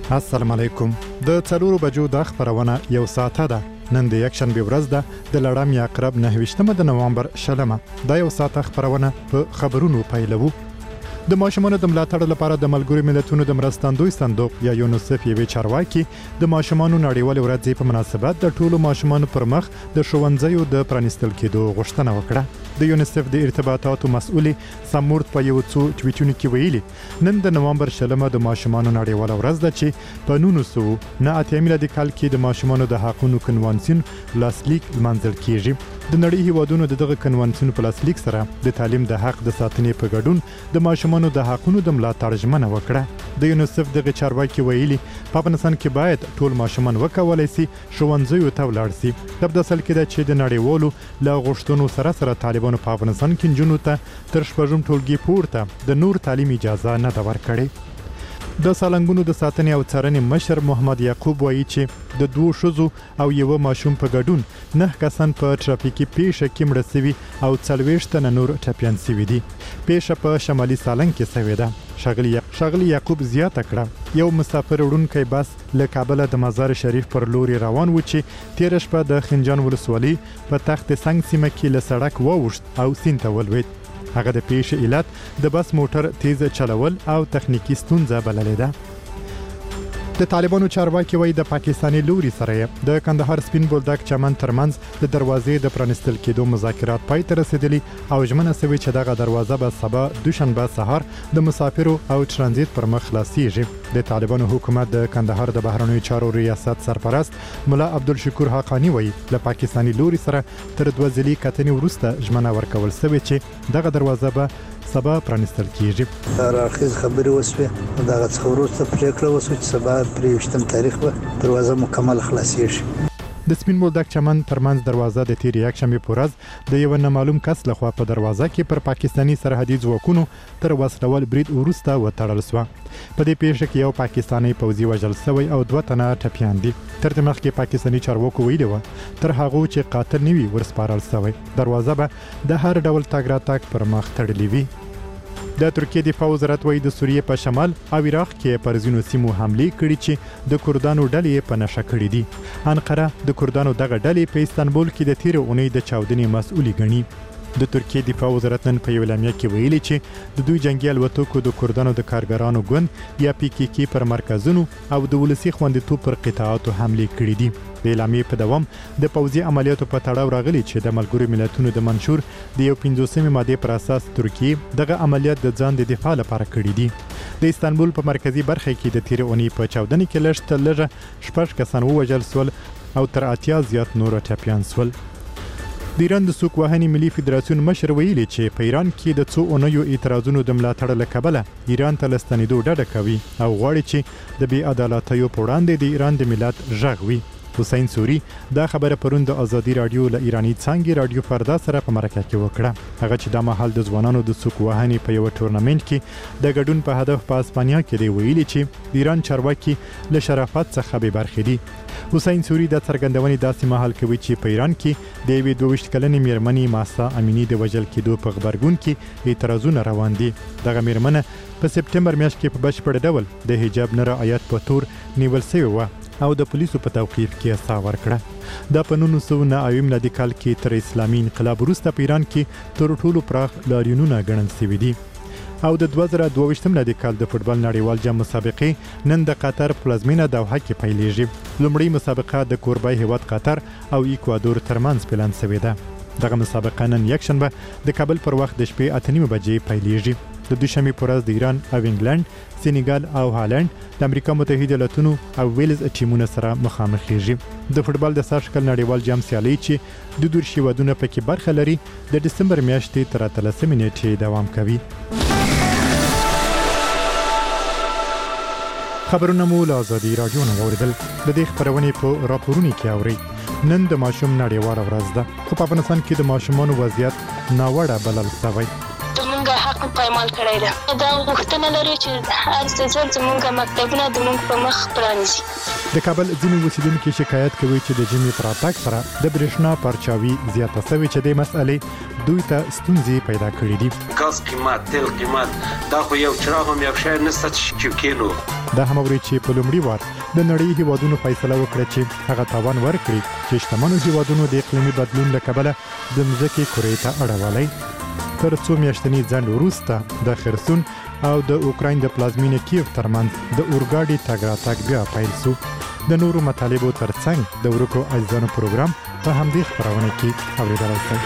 السلام علیکم. د 4 بجو د خبرونه یو ساعته ده. نن د یکشنبه ورځ ده د لړم یا عقرب 29 د نوامبر شلمه. دا یو ساعته خبرونه په خبرونو پیلوو. د ماشومانو د ملاتړ لپاره د ملګرو ملتونو د مرستندوی صندوق یا یونیسف یوې چارواکي د ماشومانو نړیوال ورځ په مناسبت د ټولو ماشومانو پر مخ د ښوونځیو د پرانیستل کېدو غوښتنه وکړه. د یونیسف د ارتباطاتو مسؤل سمورت په یو څو ټویټونو کې ویلي نن د نوامبر شلمه د ماشومانو نړیوال ورځ ده چې په 1998 میلادي کال کې د ماشومانو د حقوقو کنوانسیون لاسلیک منځل کیږي. د نړۍ هیوادونو دغه کنوانسیون په لاسلیک سره د تعلیم د حق د ساتنې په ګډون د ماشومانو د حقوقو د ملاتړ ژمنه وکړه. د یونیسف دغه چارواکي ویلي په افغانستان کې باید ټول ماشومان وکولای شي ښوونځیو ته ولاړ شي. د اصل کې د چې د نړیوالو لا غوښتنو سره طالبانو په افغانستان کې جنونو ته تر شپږم ټولګي پورته د نور تعلیم اجازه نه ده ورکړې. د سالنګونو د ساتنې او څارنې مشر محمد یعقوب وایي چې د 2 ښځو او یو ماشوم په ګډون 9 کسان په ټرافیکي پیښه کې مړه شوي او 40 تنه نور ټپیان شوي دي. پیښه په شمالي سالنګ کې شوې ده. ښاغلي یعقوب زیاته کړه یو مسافر وړونکی بس له کابل د مزار شریف پر لوري روان و چې تیر شپه د خنجان ولسوالۍ په تخت سنگ سیمه کې له سړک ووښت او سیند ته ولوېد. هغه د پیښې علت د بس موټر تیز چلول او تخنیکی ستونزه بللې ده. د طالبانو چارواکي وایي د پاکستاني لوري سره د کندهار سپین بولدک چمن ترمنځ د دروازې د پرانیستل کېدو مذاکرات پای ته رسیدلي او ژمنه شوې چې دغه دروازه به سبا دوشنبه سهار د مسافرو او ترانزیت پر مخ خلاصيږي. د طالبانو حکومت د کندهار د بهرنیو چارو ریاست سرپرست مولا عبدالشکور حقانی وایي له پاکستاني لوري سره تر 2 ځلې کتنې وروسته ژمنه ورکول شوې چې دغه دروازه به سبا پرانیستل کیږي. راخیز خبرې وسوې دغه څخه وروسته پریکړه وسوه چې سبا 23 تاریخ به دروازه مکمل خلاصيږي. د سپین بولدک چمن ترمنځ دروازه د تیر یکشنبه په ورځ د یو نامعلوم کس لخوا په دروازه کې پر پاکستاني سرحدي ځواکونو تر وسلوال برید وروسته وتړل شو. په دې پیښه کې یو پاکستاني پوځي وژل شوی او 2 تنه ټپیان دي. تر دې مخکې پاکستاني چارواکو ویلي و تر هغه چې قاتل نیوي ورسپارل شوی دروازه به د هر ډول تاګ راتګ پر مخ تړلې وي. د ترکیه دفاع وزارت وایي د سوریې په شمال او عراق کې پر ځینو سیمو حمله کړې چې د کردانو ډلې په نشه کړې دي. انقره د کردانو دغه ډلې په استانبول کې د تیر اونۍ د چاودنې مسؤل ګڼي. د ترکیه دفاع وزارت نن په یو اعلامیه کې ویلي چې د دوی جنگي الوتکو د کردانو د کارګرانو ګوند یا PKK پر مرکزونو او د ولسی خوندیتوب پر قطاعاتو حمله کړې دي. د اعلامیې په دوام د پوځي عملیاتو په تړاو راغلي چې د ملګرو ملتونو د منشور د 15 ماده پر اساس ترکیه دغه عملیات د ځان د دفاع لپاره کړی دي. د استانبول په مرکزی برخه کې د تیر اونۍ په چاودنې کې لږ 6 کسان ووژل شول او تر 80 زیات نور ټپیان شول. د ایران د سوق وهنې ملي فدراسیون مشر ویلي چې په ایران کې د 2 اونیو اعتراضونو د ملاتړ له کبله ایران ته لستنیدو ډډه کوي او غواړي چې د بې عدالتیو په وړاندې د ایران د ملت غږ وي. حسین سوری دا خبره پرون د ازادي رادیو له ایرانی څنګه رادیو فردا سره په مرکه کې وکړه. هغه چې د مهال د ځوانانو د سوق وهنې په یو ټورنمنت کې د ګډون په هدف په اسپانیا کې دی ویلي چې ایران چارواکي له شرافت څخه به برخې دي. حسین سوری د څرګندونې داسې مهال کوي چې په ایران کې د 22 کلنې میرمنې ماسا امینی د وژل کېدو په خبرګون کې اعتراضونه روان دي. دغه میرمنه په سپټمبر میاشت کې په بشپړ ډول د حجاب نه رعایت په تور نیول شوې و او د پولیسو په توقیف کې سا ورکړه. دا په 1990 میلادي کال کې تر اسلامي انقلاب وروسته په ایران کې تر ټولو پراخ لاریونونه ګڼل شوي دي. او د 2022 میلادي کال د فوتبال نړیوال جام مسابقې نن د قطر پلازمینه دوحه کې پیلېږي. لومړی مسابقه د کوربای هیواد قطر او ایکوادور ترمنځ پلان شوې ده. دغه مسابقه نن یکشنبه د کابل پر وخت د شپې 8:30 بجې پیلېږي. د دوشنبه پر ورځ د ایران او انګلند، سینیګال او هالند د امریکا متحده ایالاتونو او ویلز ټیمونو سره مخامخ کیږي. د فوتبال د ساشکل نړیوال جام سیالي چې د 2 هیوادونو پکې برخه لري د دسمبر میاشتې تر 13 نیټې دوام کوي. خبرونه مو له ازادي رادیو نه اوریدل. د دې خبرونه په راپورونو کې اوري. نن د ماشوم نړیوال ورځ ده خو په افغانستان کې د ماشومانو وضعیت ناوړه بلل شوی. زمونږ حق پایمال کړی ده. دا غوښتنه لري چې هر څه زمونږ مکتبونه زمونږ په مخ پرانیزي. د کابل ځینې اوسیدونکو شکایت کوي چې د جمعې پر راتګ سره د برېښنا پرچاوي زیاته شوې چې د مسئلې دوی ته ستونزې پیدا کړې دي. ګاز قیمت، تیل قیمت، دا خو یو چراغ هم یو شی نشته چې کینو. دا هم اوري چې په لومړي وار د نړۍ هیوادونو فیصله وکړه چې هغه تاوان ورکړي چې شتمنو هیوادونو د اقلیمي بدلون له کبله د ځمکې کرې ته اړولی. تر څو میاشتنی ځنډ وروسته د خرسون او د اوکراین د پلازمینې کیف ترمنځ د اورګاډي تګ راتګ بیا پیل شو. د نورو مطالبو ترڅنګ د ورکو اجزانو پروګرام په همدې خبرونه کې اوریدلای شئ.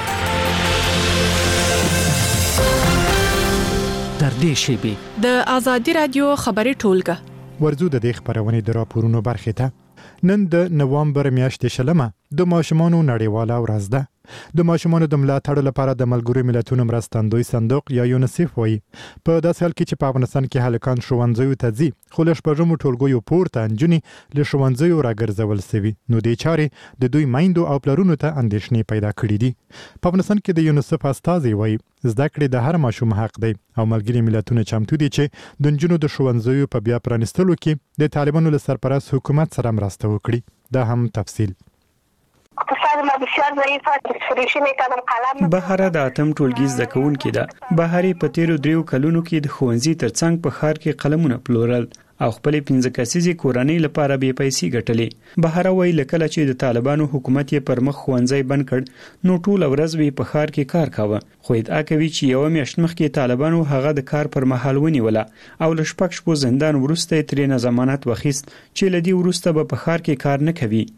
تر دې شیبې د آزادي رادیو خبري ټولګه ورزو د دې خبرونه د راپورونو برخه ته. نن د نوامبر میاشتې شلمه د ماشومانو نړیواله ورځ ده. د ماشومانو د ملاتړ لپاره د ملګرو ملتونو مرستندوی صندوق یا یونیسف وایي په داسې حال کې چې په افغانستان کې هلکان ښوونځیو ته ځي خو له شپږمو ټولګیو پورته نجونې له ښوونځیو راګرځول سوي نو دې چارې د دوی میندو او پلرونو ته اندېښنې پیدا کړې دي. په افغانستان کې د یونیسف استازي وایي زده کړې د هر ماشوم حق دی او ملګري ملتونه چمتو دي چې د نجونو د ښوونځیو په بیا پرانیستلو کې د طالبانو له سرپرست حکومت سره مرسته وکړي. دا هم تفصیل. بهاره د اتم ټولګي زده کوونکې ده. بهاري په تیرو 3 کلونو کې د ښوونځي ترڅنګ په ښار کې قلمونه پلورل او خپل 15 کسیزي کورنۍ لپاره به پیسې ګټلې. بهاره وایي لکه چې د طالبانو حکومت یې پر مخ ښوونځي بند کړ نو ټول ورځ به په ښار کې کار کاوه. خو ادعا کوي چې یو میاشت مخکې طالبانو هغه د کار پر مهال ونیوله او له شپږ شپو زندان وروسته ترې نه ضمانت واخیست چې لدی وروسته به په ښار کې کار نه کوي.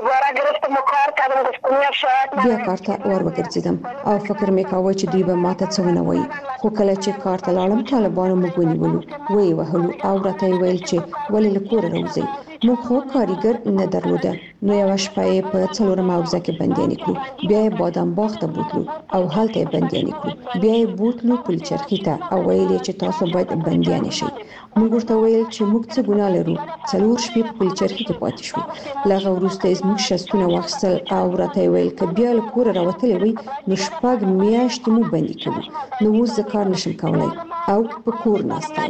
بیا کار ته ورګرځیدم او فکر مې کاوه چې دوی به ماته څه ونه وایي خو کله چې کار ته لاړم طالبانو موږ ونیولو وی وهلو او راته ویل چې ولې له کوره راوځي. موږ خو کاریګر نه درلوده نو یو شپه په 4 موضوع کې بندیان کړو بیا یې بادام باغ ته بوتلو او هلته بندیان کړو بیا یې بوتلو پلچرخي ته او ویل چې تاسو باید بندیان شئ. موږ ورته ویل چې موږ څه ګناه لرو 4 شپې په پلچرخي کې پاتې شو. لغه وروسته زموږ شستونه واخیستل او راته ویل چې بیا له کوره راوتلې وي نو شپږ میاشتې مو بندي کړو نو اوس زه کار نشم کولای او په کور ناسته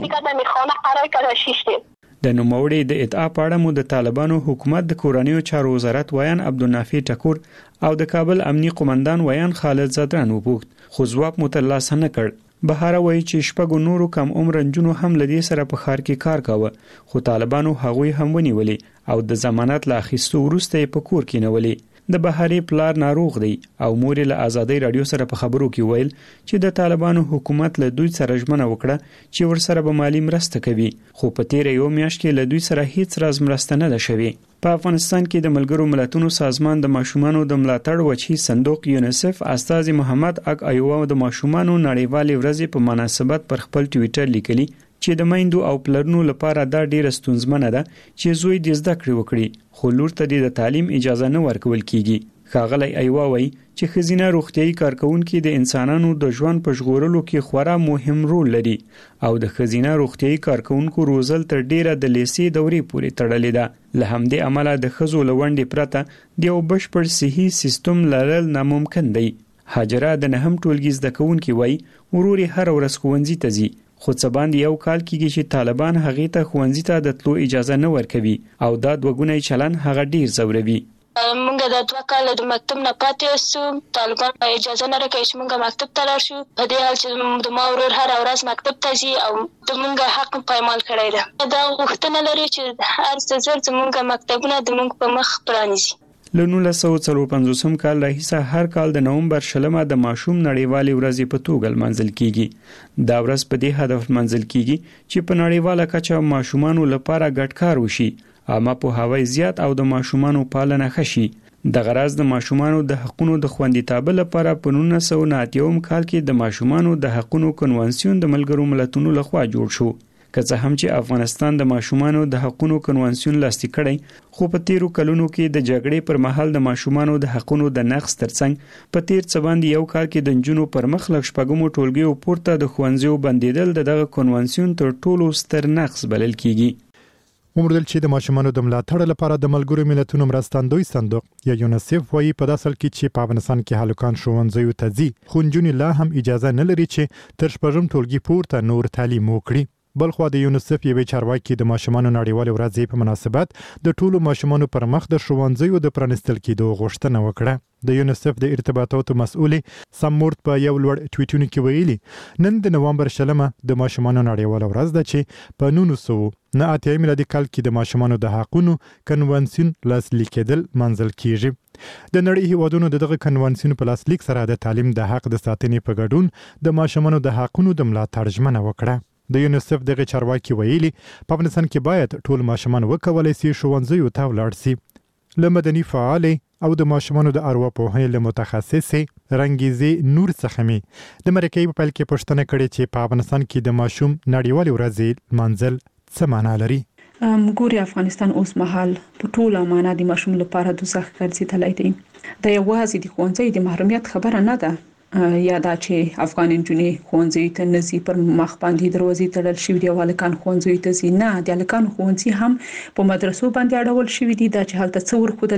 یم. د نوموړي د ادعا په اړه مو د طالبانو حکومت د کورنیو چارو وزارت ویان عبدالنافع ټکور او د کابل امنیي قومندان ویان خالد زدران وپوښت خو ځواب مو ترلاسه نه کړ. بهاره وایي چې شپږو نورو کم عمر نجونو هم لدی سره په ښار کې کار کاوه خو طالبانو هغوی هم ونیولې او د ضمانت لا اخیستو وروسته په کور کې نیولې. د بهاري پلار ناروغ دی او مور له آزادۍ رادیو سره په خبرو کې ویل چې د طالبانو حکومت له دوی سره ژمنه وکړه چې ورسره به مالی مرسته کوي خو په تیر یو میاشت کې له دوی سره هیڅ راز مرسته نه ده شوې. په افغانستان کې د ملګرو ملتونو سازمان د ماشومانو د ملاتړ وچی صندوق یونیسف استاذ محمد اک ایوه د ماشومانو نړیوالې ورځې په مناسبت پر خپل ټوئیټر لیکلي چې د میندو او پلرونو لپاره دا ډیره ستونزمنه ده چې زوی د زده کړې وکړي خو لور ته د تعلیم اجازه نه ورکول کیږي. ښاغلی ایوه وایي چې ښځینه روغتیايي کارکونکي د انسانانو د ژوند په ژغورلو کې خورا مهم رول لري او د ښځینه روغتیايي کارکونکو روزل تر ډیره د لیسې دورې پورې تړلې ده. له همدې امله د ښځو له ونډې پرته د یو بشپړ صحي سیستم لرل ناممکن دی. هاجره د 9م ټولګي زده کوونکې وایي ورور یې هر ورځ ښوونځي ته ځي خو څه باندې یو کال کېږي چې طالبان هغې ته ښوونځي ته د تلو اجازه نه ورکوي او دا دوه چلن هغه ډیر ځوروي. موږ د 2 کال د مکتب نه پاتې شو. طالبان اجازه نه راکوي چې موږ مکتب ته لاړ شو په دې حال چې د ما ورور هر ورځ مکتب ته ځي او د موږ حق پایمال کړی ده. دا غوښتنه لري چې هر څه زر زموږ مکتبونه د موږ په مخ پرانیزي. له 1954 کال راهیسه هر کال د نومبر شلمه د ماشوم نړیوالې ورځې په توګه لمانځل کیږي. دا ورځ په دې هدف لمانځل کیږي چې په نړیواله کچه ماشومانو لپاره ګډ کار وشي عامه پوهاوی زیات او د ماشومانو پالنه ښه شي. د غرض د ماشومانو د حقوقو د خوندیتاب لپاره په 1990 کال کې د ماشومانو د حقوقو کنوانسیون د ملګرو ملتونو لخوا جوړ شو. که څه هم چې افغانستان د ماشومانو د حقوقو کنوانسیون لاسلیک کړی خو په تیرو کلونو کې د جګړې پر مهال د ماشومانو د حقوقو د نقض ترڅنګ په تیر څه باندې یو کال کې د نجونو پر مخ لږ شپږمو ټولګیو پورته د ښوونځیو بندیدل دغه کنوانسیون تر ټولو ستر نقض بلل کیږي. ومردل چې د ماشومانو د ملاتړ لپاره د ملګرو ملتونو مرستندوی صندوق یا یونیسف وایي په داسل کې چې په افغانستان کې هلکان ښوونځیو ته ځي خو نجونې لا هم اجازه نه لري چې تر شپږم ټولګي پورته نور تعلیم وکړي. بلخو د یونیسف یوې چارواکي د ماشومانو نړیوال ورځې په مناسبت د ټولو ماشومانو پر مخ د ښوونځیو د پرانستل کېدو غوښتنه وکړه د یونیسف د ارتباطاتو مسؤل سمورت په یو لوړ ټویټونه کې ویلي نن د نوامبر 8 د ماشومانو نړیوال ورځ ده چې په 1909 میلادي کال کې د ماشومانو د حقوقو کنوانسیون لاسلیک کېدل منځل کیږي د نړۍ هیوادونو دغه کنوانسیون په لاسلیک سره د تعلیم د حق د ساتنې په ګډون د ماشومانو د حقوقو د ملاتړ ژمنه وکړه د یونیسف دغه چارواکي ویلي په افغانستان کې باید ټول ماشومان وکولای شي ښوونځیو ته ولاړ شي له مدني فعال او د ماشومانو د ارواپوهنې له متخصصې رنګیزي نور څخه می د مرکې په پیل کې پوښتنه کړې چې په افغانستان کې د ماشوم نړیوال ورځ منځل څه معنا لري ګوري افغانستان اوس مهال په ټوله معنا د ماشوم لپاره دوزخ ګرځیدلی دی د یوازې د ښوونځي د محرومیت خبره نه ده یا دا چې افغان انجونې ښوونځي ته نزي پر مخ باندې دروازې تړل شوې دي او هلکان ښوونځي ته ځي نه د هلکان ښوونځي هم په مدرسو باندې اړول شوې دي دا چې هلته څور خودل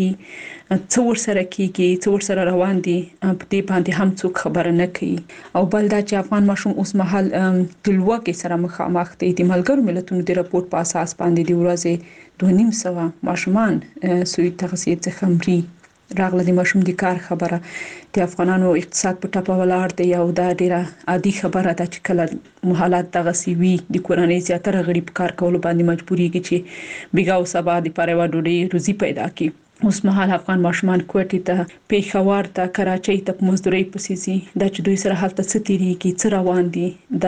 کیږي څور سره کیږي څور سره روان دي په دې باندې هم څوک خبره نه کوي او بل دا چې افغان ماشوم اوس مهال د لوږې سره مخامخ دي د ملګرو ملتونو د راپور په اساس باندې د ورځې 2.5 ماشومان سوی تغذیه څخه مري راغله د ماشوم د کار خبره د افغانانو اقتصاد په ټاپه ولاړ دی او دا ډیره عادي خبره ده چې کله حالات دغه سی وی د کورنۍ زیاتره غړي په کار کولو باندې مجبورېږي چې بیګاو سبا د پاره وډوډۍ روزي پیدا کړي اوس مهال افغان ماشومان کوټې ته پیښور ته کراچۍ ته په مزدوري پسې دي دا چې دوی سره حالت څه تیریږي څه روان دي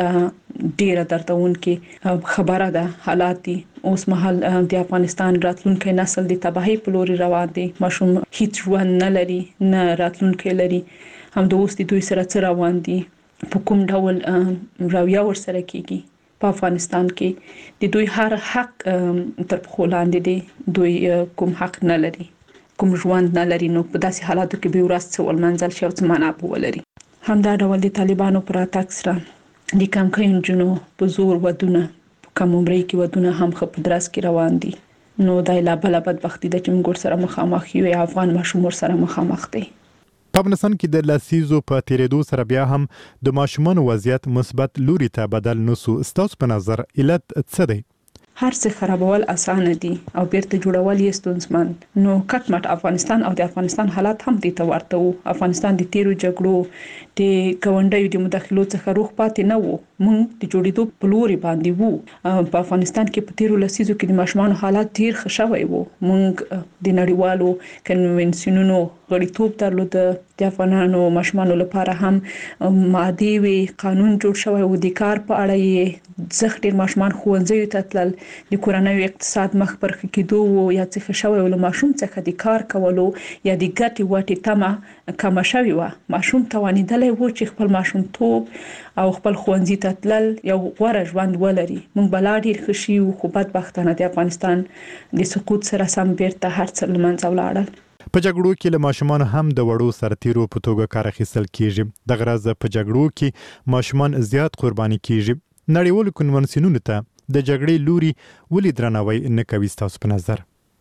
دا ډیره دردونکې خبره ده حالات دي اوس مهال د افغانستان راتلونکي نسل د تباہي په لور روان دي ماشوم هیڅ ژوند نه لري نه راتلونکي لري هم د اوس د دوی سره څه روان دي په کوم ډول راویا ور سره کیږي په افغانستان کې د دوی هر حق تر پخو لاندې دي دوی کوم حق نه لري کوم ژوند نه لري نو په داسې حالاتو کې به ورځ څه ولمنځل شي او څه معنا به ولري همدا ډول د طالبانو پر اتاک سره د کم کینجنو په زور ودونه کوم عمرې کې ودونه هم خپ درس کې روان دي نو دای لا بل بدبختی د چمګور سره مخامخ یو افغان ماشوم سره مخامخ دي په افغانستان کې د لاسیزو په تیریدو سره بیا هم د ماشومان وضعیت مثبت لوري ته بدل نسو استاس په نظر علت څه دی هر څه خرابول اسانه دي او بیرته جوړول یې ستونزمن نو کټ مټ افغانستان او د افغانستان حالات هم دي ته ورته وو افغانستان د تیرو جګړو د کونډیو د مداخلو څخه روغ پاتې نه وو مونږ د جوړېدو په لوري باندې وو په افغانستان کې په تیرو لسیزو کې د ماشومان حالات ډیر ښه شوی وو مونږ د نړیوالو کنونسیونونو غړیتوب درلود د افغانانو ماشومان لپاره هم مادي وی قانون جوړ شوی و د کار په اړه یې ځخ ډیر ماشومان ښوونځي ته تلل د کورنۍ اقتصاد مخ پر کېدو او یا څه شوی ول ماشوم څخه د کار کولو یا د ګټي وټي تمه کم شوی و ماشوم توانیدل و چې خپل ماشوم توپ او خپل ښوونځي ته تلل یو غوړه ژوند ولري مونږ بلا ډیر خوشي او خو بدبختانه د افغانستان د سقوط سره سم بیرته هر څه لمنځه ولاړل په جګړو کې له ماشومان هم د وړو سرتیرو په توګه کار اخیستل کیږي د غرض په جګړو کې ماشومان زیات قرباني کیږي نړیوال کنونسیونونو ته د جګړې لوري ولې درناوی نه کوي تاسو په نظر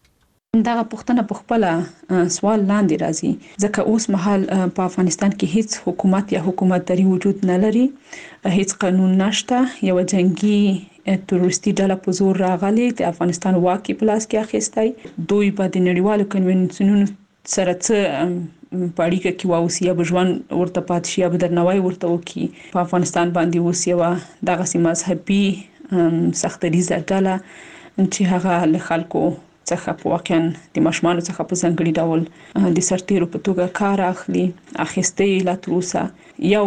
دا پښتنه په خپل سوال لاندې راځي ځکه اوس مهال په افغانستان کې هیڅ حکومت یا حکومتداري وجود نه لري هیڅ قانون نشته یو جنگي تروریستي ډله په زور راغلي د افغانستان واکي پلاس کې اخیستای دوی په د نړیوالو کنونسیونونو سره څه پاړیکه کې واوسی یا بجوان ورته پات شي یا بدرنوي ورته وکي په افغانستان باندې اوسېوا دغه سي مذهبي سختريزه ډله چې هغه له خلکو څخه په واقعا د ماشومان څخه په ځنګړي ډول د سرتیرو په توګه کار اخلي اخیستې لا تروسه یو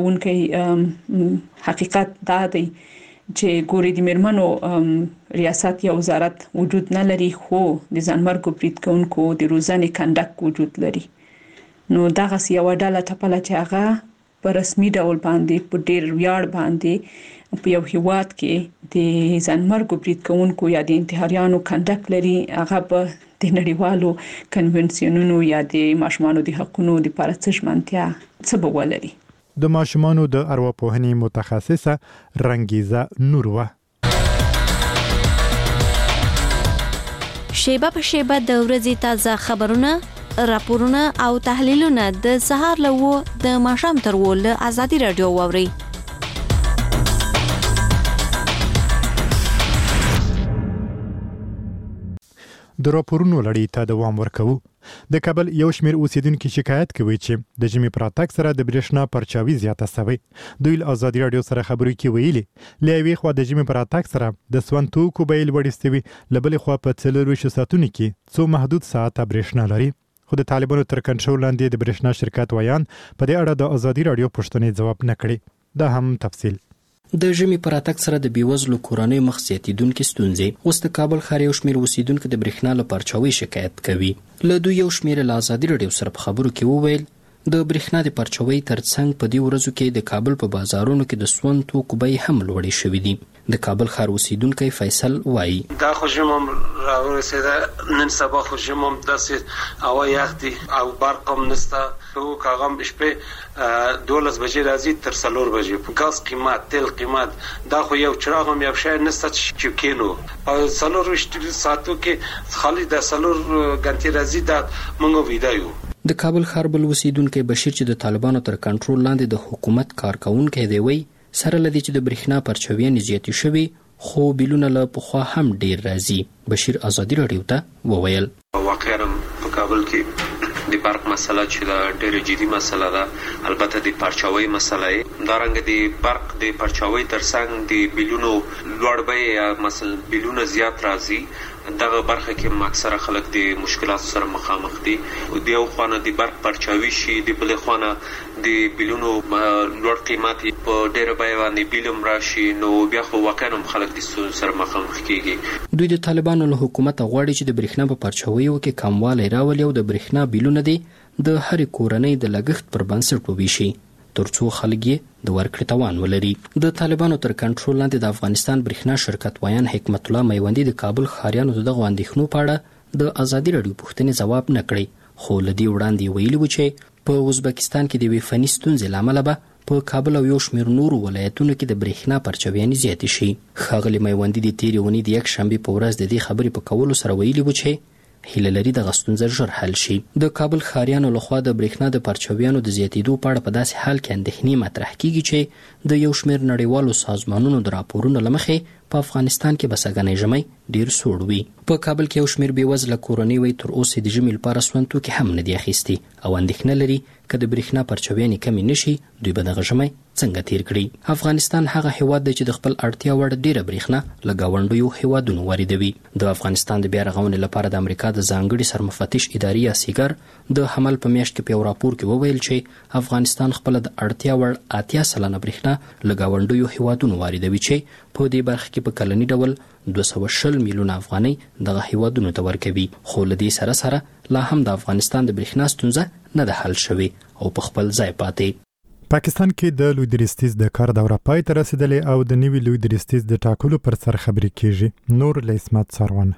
دردونکي حقیقت دا دی چې ګوري د مرمنو ریاست یا وزارت وجود نه لري خو د ځانمرګو برید کوونکو د روزانه کنډک وجود لري نو دغه یو ډله ټپله چې هغه په رسمي ډول باندې په ډیر ویاړ باندې په یو هیواد کې د ځانمرګو برید کوونکو یا د انتحاریانو کنډک لري هغه په د نړیوالو کنونسیونونو یا د ماشومانو د حقوقو د لپاره څه ژمنتیا څه به ولري د ماشومانو د ارواپوهنې متخصصه رنګیزه نوروا شیبه په شیبه د ورځې تازه خبرونه راپورونه او تحلیلونه د سهار له د ماښام تر ول ازادي رادیو ووري د راپورونو لړۍ ته دوام ورکوو. د کابل یو شمېر اوسیدونکو شکایت کوي چې د ژمي پر راتګ سره د برېښنا پرچاوي زیاته شوې. دوی له ازادي راډیو سره خبرې کې ویلي له یوې خوا د ژمي پر راتګ سره د سون توکو بیې لوړې شوي، له بلې خوا په 24 ساعتونو کې څو محدود ساعته برېښنا لري. خو د طالبانو تر کنټرول لاندې د برېښنا شرکت ویان په دې اړه د ازادي راډیو پوښتنې ځواب نه کړي. دا هم تفصیل. د ژمي پر راتګ سره د بیوزلو کورنۍ مخ زیاتېدونکې ستونزې. اوس د کابل ښار یو شمېر اوسیدونکو د برېښنا له پرچاوۍ شکایت کوي. له دوی یو شمېر له ازادي راډیو سره په خبرو کې وویل د برېښنا د پرچاوۍ ترڅنګ په دې ورځو کې د کابل په بازارونو کې د سون توکو بیې هم لوړې شوې دي. د کابل ښار اوسیدونکی فیصل وایي دا خو ژمم راورسېده، نن سبا خو ژمم داسې هوا یخ دي او برق هم نشته. توک هغه هم شپې 12 بجې راځي تر 4 بجې. ګاز قیمت، تیل قیمت، دا خو یو چراغ هم یو شی نشته چې کینو په 4 ساعتو کې خالي د 4 غنټې راځي. دا موږ ویدایو. د کابل ښار بل اوسیدونکی بشیر چې د طالبانو تر کنټرول لاندې د حکومت کارکونکی دی وایي سره لدی چې د برېښنا پرچاویانې زیاتې شوي خو بیلونه له پخوا هم ډیر راځي. بشیر ازادي راډیو ته وویل واقعا په کابل کې د برق مسله چې دا ډېر جدي مسله ده. البته د پرچاوي مسله دا رنګ د برق د پرچاوي ترڅنګ د بیلونو لوړ بیې مثلا بیلونه زیات راځي. دغه برخه کې اکثره خلک د مشکلات سره مخامخ دي. د یو خوانه د برق پرچاوي شي، د بل خوانه د بیلونو لوړ قیمت په ډېر بیه باندې بیلم راشي، نو بیا خو واقعا خلک د ستونزو سره مخامخ کیږي. دوی د طالبانو له حکومت غواړي چې د برېښنا په پرچاویو کې کموالی راولي او د برېښنا بیلونه دي د هرې کورنۍ د لګښت پر بنسټ وویشي ترڅو خلک یې د ورکړې توان ولري. د طالبانو تر کنټرول لاندې د افغانستان برېښنا شرکت ویان حکمت الله میوندي د کابل ښاریانو د دغو اندېښنو په اړه د ازادي راډیو پوښتنې ځواب نه کړی، خو له دې وړاندې ویلي و چې په ازبکستان کې د یوې فني ستونزې له امله به په کابل او یو شمېر نورو ولایتونو کې د برېښنا پرچاویانې زیاتې شي. ښاغلي میوندي د تېرې اونۍ د یکشنبې په ورځ د دې خبرې په کولو سره ویلي و چې هیله لري دغه ستونزه ژر حل شي. د کابل ښاریانو لخوا د برېښنا د پرچاویانو د زیاتېدو په اړه په داسې حال کې اندېښنې مطرح کیږي چې د یو شمېر نړیوالو سازمانونو د راپورونو له مخې په افغانستان کې به سږنی ژمی ډېر سوړ وي. په کابل کې یو شمېر بېوزله کورنۍ وایي تر اوسه د ژمي لپاره سون توکي هم نه دي اخیستي او اندېښنه لري که د برېښنا پرچاویانې کمې نشي دوی به دغه ژمی څنګه تیر کړي. افغانستان هغه هیواد دی چې د خپل اړتیا وړ ډیره برېښنا له ګاونډیو هیوادونو واردوي. د افغانستان د بیا رغونې لپاره د امریکا د ځانګړي سرمفتش ادارې یا سیګر د حمل په میاشت کې په یو راپور کې وویل چې افغانستان خپل د اړتیا وړ 80% برېښنا له ګاونډیو هیوادونو واردوي چې په دې برخه کې په کلني ډول 220 میلیونه افغانۍ دغه هیوادونو ته ورکوي. خو له دې سره سره لا هم د افغانستان د برېښنا ستونزه نه ده حل شوې او په خپل ځای پاتې. پاکستان کې د لوی درستیز د کار دوره پای ته رسیدلې او د نوي لوی درستیز د ټاکلو پر سر خبرې کیږي. نور له اسمت سروان.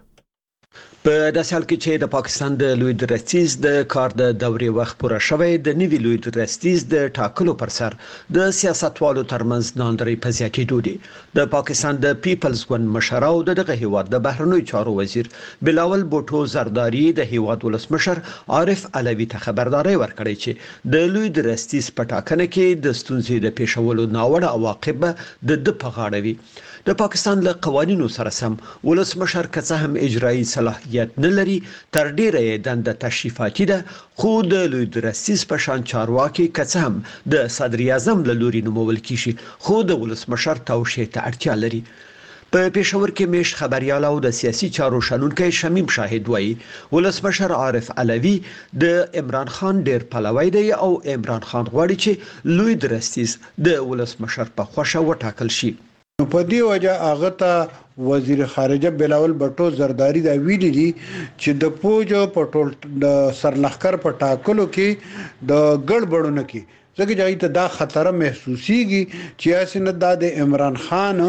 په داسې حال کې چې د پاکستان د لوی درستیز د کار د دورې وخت پوره شوی، د نوي لوی درستیز د ټاکلو پر سر د سیاستوالو ترمنځ ناندري په زیاتېدو دي. د پاکستان د پیپلز ګوند مشر او دغه هیواد د بهرنیو چارو وزیر بلاول بوټو زرداری د هیواد ولسمشر عارف علوي ته خبرداري ورکړې چې د لوی درستیز په ټاکنه کې د ستونزې د پیښولو ناوړه عواقب د په غاړه وي. د پاکستان له قوانینو سره سم ولسمشر که څه هم اجرایي صلاحیت نه لري، تر ډیره دنده تشریفاتي ده، خو د لوی درستیز په شان چارواکي که څه هم د صدر اعظم له لوري نومول کیږي، خو د ولسمشر توشیح ته اړتیا لري. په پېښور کې میشت خبريال او د سیاسي چارو شنونکي شمیم شاهد وایي ولسمشر عارف علوي د عمران خان ډیر پلوی دی او عمران خان غواړي چې لوی درستیز د ولسمشر په خوښه وټاکل شي. په دې وجه هغه ته وزیر خارجه بلاول بټو زرداری دا ویلي دي چې د فوج په ټول د سرلخر په ټاکلو کې د ګډوډونه کې ځکه چې ته دا خطر محسوسيږي چې اسنه د عمران خان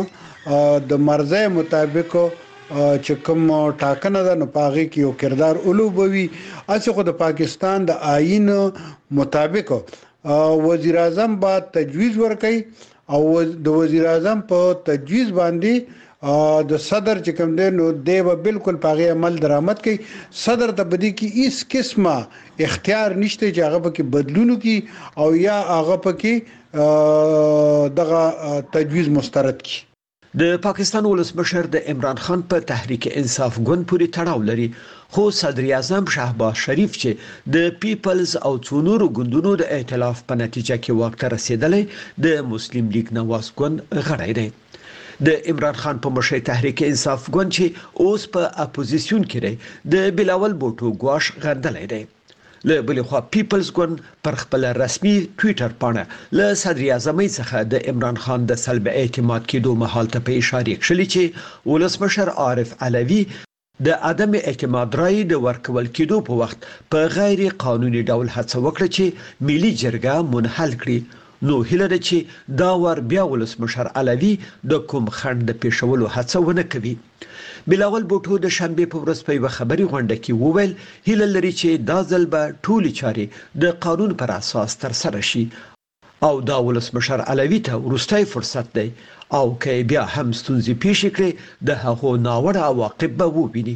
د مرزه مطابق چې کوم ټاکنه ده نو پاغي کې یو کردار اولوبوي. اسی خو د پاکستان د آئین مطابق وزیر اعظم با تجویز ورکړي او د وزیر اعظم په تجویز باندې د صدر چې کوم دی نو دی به بالکل پاغي عمل درآمد کوي. صدر ته بدی کې هیڅ قسمه اختیار نشته چې هغه پکې بدلونو کی او یا هغه پکې دغه تجویز مسترد کی. د پاکستان ولسمشر د عمران خان په تحریک انصاف ګوند پورې تړاو لري، خو صدر اعظم شهباز شریف چې د پیپلز او څو نورو ګوندونو د ائتلاف په نتیجه کې واک ته رسیدلی د مسلم لیگ نواز ګوند غړی دی. د عمران خان په مشرۍ تحریک انصاف ګوند چې اوس په اپوزیسیون کې دی د بلاول بوټو ګواش غندلی دی. له بلې خوا پیپلز ګوند پر خپل رسمي ټویټر پاڼه له صدر اعظم څخه د عمران خان د سلب اعتماد کېدو مهال ته په اشاره کړی چې ولسمشر عارف علوي د عدم اعتماد رای د ورکول کېدو په وخت په غیر قانوني ډول هڅه وکړه چې ملي جرګه منحل کړي. نو هیله ده چې دا ور بیا ولسمشر علوي د کوم خنډ د پیښولو هڅه ونه کوي. بلاول بوټو د شنبه په ورځ په خبري غونډه کې وویل هیله لري چې دا ځل به ټولې چارې د قانون پر اساس تر سره شي او دا ولسمشر علوي ته وروستي فرصت دی او که بیا هم ستونزې پیښ کړي د هغو ناوړه عواقب به وویني.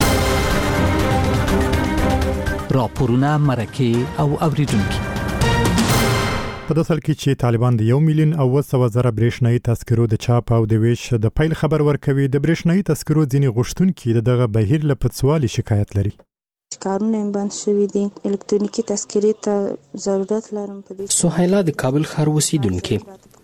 راپورونه مرکه او اوریدونکو په داسې حال کې چې طالبان د 1,900,000 برېښنايي تذکرو د چاپ او د ویش د پیل خبر ورکوي، د برېښنايي تذکرو ځینې غوښتونکي دغه بهیر له پڅوالي شکایت لري. کارونه بند شوي دي، الکترونیکي تذکرې ته ضرورت لرم. په دې سهیلا د کابل ښار اوسیدونکې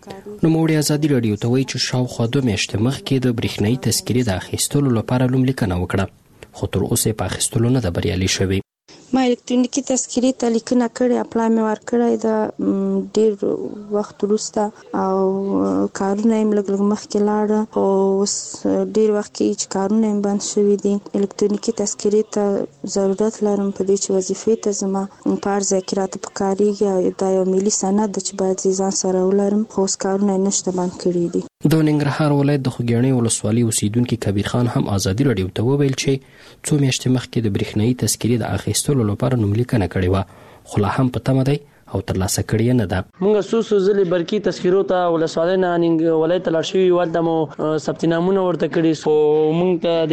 نوموړي ازادي راډیو ته وایي چې شاوخوا 2 میاشتې مخکې د برېښنايي تذکرې د اخیستلو لپاره لوملیکنه وکړه، خو تر اوسه په اخیستلو نه ده بریالي شوی. ما الکترونیکي تذکرې ته لیکنه کړې، اپلای مې ورکړی د ډېر وخت وروسته او کارونه یې لږ مخکې لاړه، خو اوس ډېر وخت کې چې کارونه یې بند شوي دي. الکترونیکي تذکرې ته ضرورت لرم په دې چې وظیفې ته زما په هر ځای کې راته پکارېږي او دا یو ملي سند ده چې باید ځان سره ولرم، خو اوس کارونه یې نشته، بند کړي دي. د ننګرهار ولایت د خوږیاڼي ولسوالۍ اوسیدونکي کبیر خان هم ازادي راډیو ته وویل چې 2 میاشتې مخکې د برېښنايي تذکرې د اخیستلو لپاره نوملیکنه کړې وه، خو لا هم په تمه دی او ترلاسه کړې نه ده. موږ څو ځلې برقي تذکرو ته ولسوالۍ نه ولایت ته لاړ شوي، هلته مو ثبت نامونه ورته کړي، خو موږ ته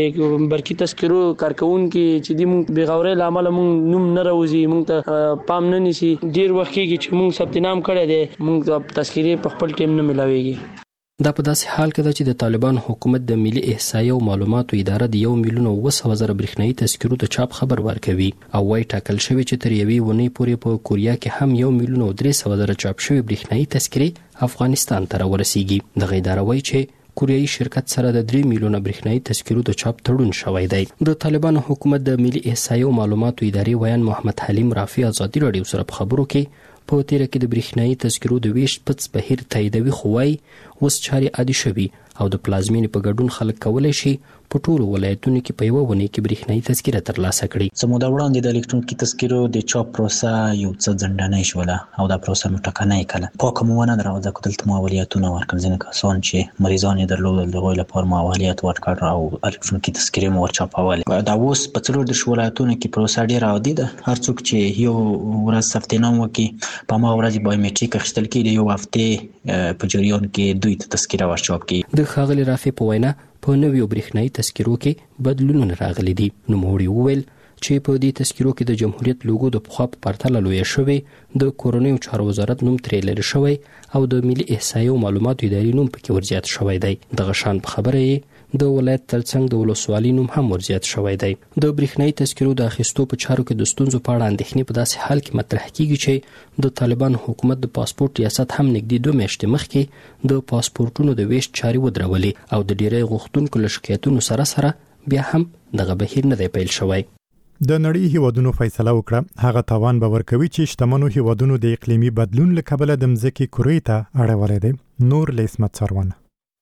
د برقي تذکرو کارکوونکي چې دي موږ بېغورۍ له امله موږ نوم نه راوځي، موږ ته پام نه نیسي. ډېر وخت کېږي چې موږ ثبت نام کړی دی، موږ ته تذکرې په خپل ټیم نه ملاویږي. دا په داسې حال کې ده چې د طالبان حکومت د ملي احصایې او معلوماتو اداره د 1,900,000 برېښنايي تذکرو د چاپ خبر ورکوي او وايي ټاکل شوی چې تر یوې اونۍ پورې په کوریا کې هم 1,300,000 چاپ شوی برېښنايي تذکرې افغانستان ته راورسیږي. دغه اداره وايي چې کوریایي شرکت سره د 3 میلیونه برېښنايي تذکرو د چاپ تړون شوی دی. د طالبان حکومت د ملي احصایې او معلوماتو ادارې ویان محمد حلیم رافي ازادي راډیو سره په خبرو کې په تیره کې د برېښنايي تذکرو د ویش پڅ بهیر تاییدوي، خو وايي اوس چارې عادي شوي او د پلازمینې په ګډون خلک کولی شي په ټولو ولایتونو کې په یوه ونې کې برېښنايي تذکره ترلاسه کړي. څه موده وړاندې د الکترونیکي تذکرو د چاپ پروسه یو څه ځنډنۍ شوله او دا پروسه مو ټکنۍ کړله. پاکه مو ونه درلوده، ځکه دلته مو اولویتونه ورکړل. ځینې کسان چې مریضان یې درلودل د هغوی لپاره مو اولویت ورکړ او الکترونیکي تذکرې مو ورچاپولې. دا اوس په 4 ولایتونو کې پروسه ډېره عادي ده. هر څوک چې یو ورځ ثبت نام وکړي په هماغه ورځ بایومټریک اخیستل کېږي، یو هفتې په جریان کې دوی ته تذکره ورچاپ کېږي. د ښاغلي رافي په وینا په نویو برېښنايي تذکرو کې بدلونونه راغلي دي. نوموړي وویل چې په دې تذکرو کې د جمهوریت لوګو د پخوا په پرتله لویه شوې، د کورنیو چارو وزارت نوم ترې لرې شوی او د ملي احصایې او معلوماتو ادارې نوم پکې ورزیات شوی دی. دغه شان په خبره یې د ولایت ترڅنګ د ولسوالۍ نوم هم ورزیات شوی دی. د برېښنايي تذکرو د اخیستو په چارو کې د ستونزو په اړه اندېښنې په داسې حال کې مطرح کېږي چې د طالبان حکومت د پاسپورت ریاست هم نږدې 2 میاشتې مخکې د پاسپورتونو د ویش چارې ودرولې او د ډېری غوښتونکو له شکایتونو سره بیا هم دغه بهیر نه دی پیل شوی. د نړۍ هیوادونو فیصله وکړه هغه تاوان به ورکوي چې شتمنو هیوادونو د اقلیمي بدلون له کبله د مځکې کرې ته اړولی دی. نور له اسمت څرونه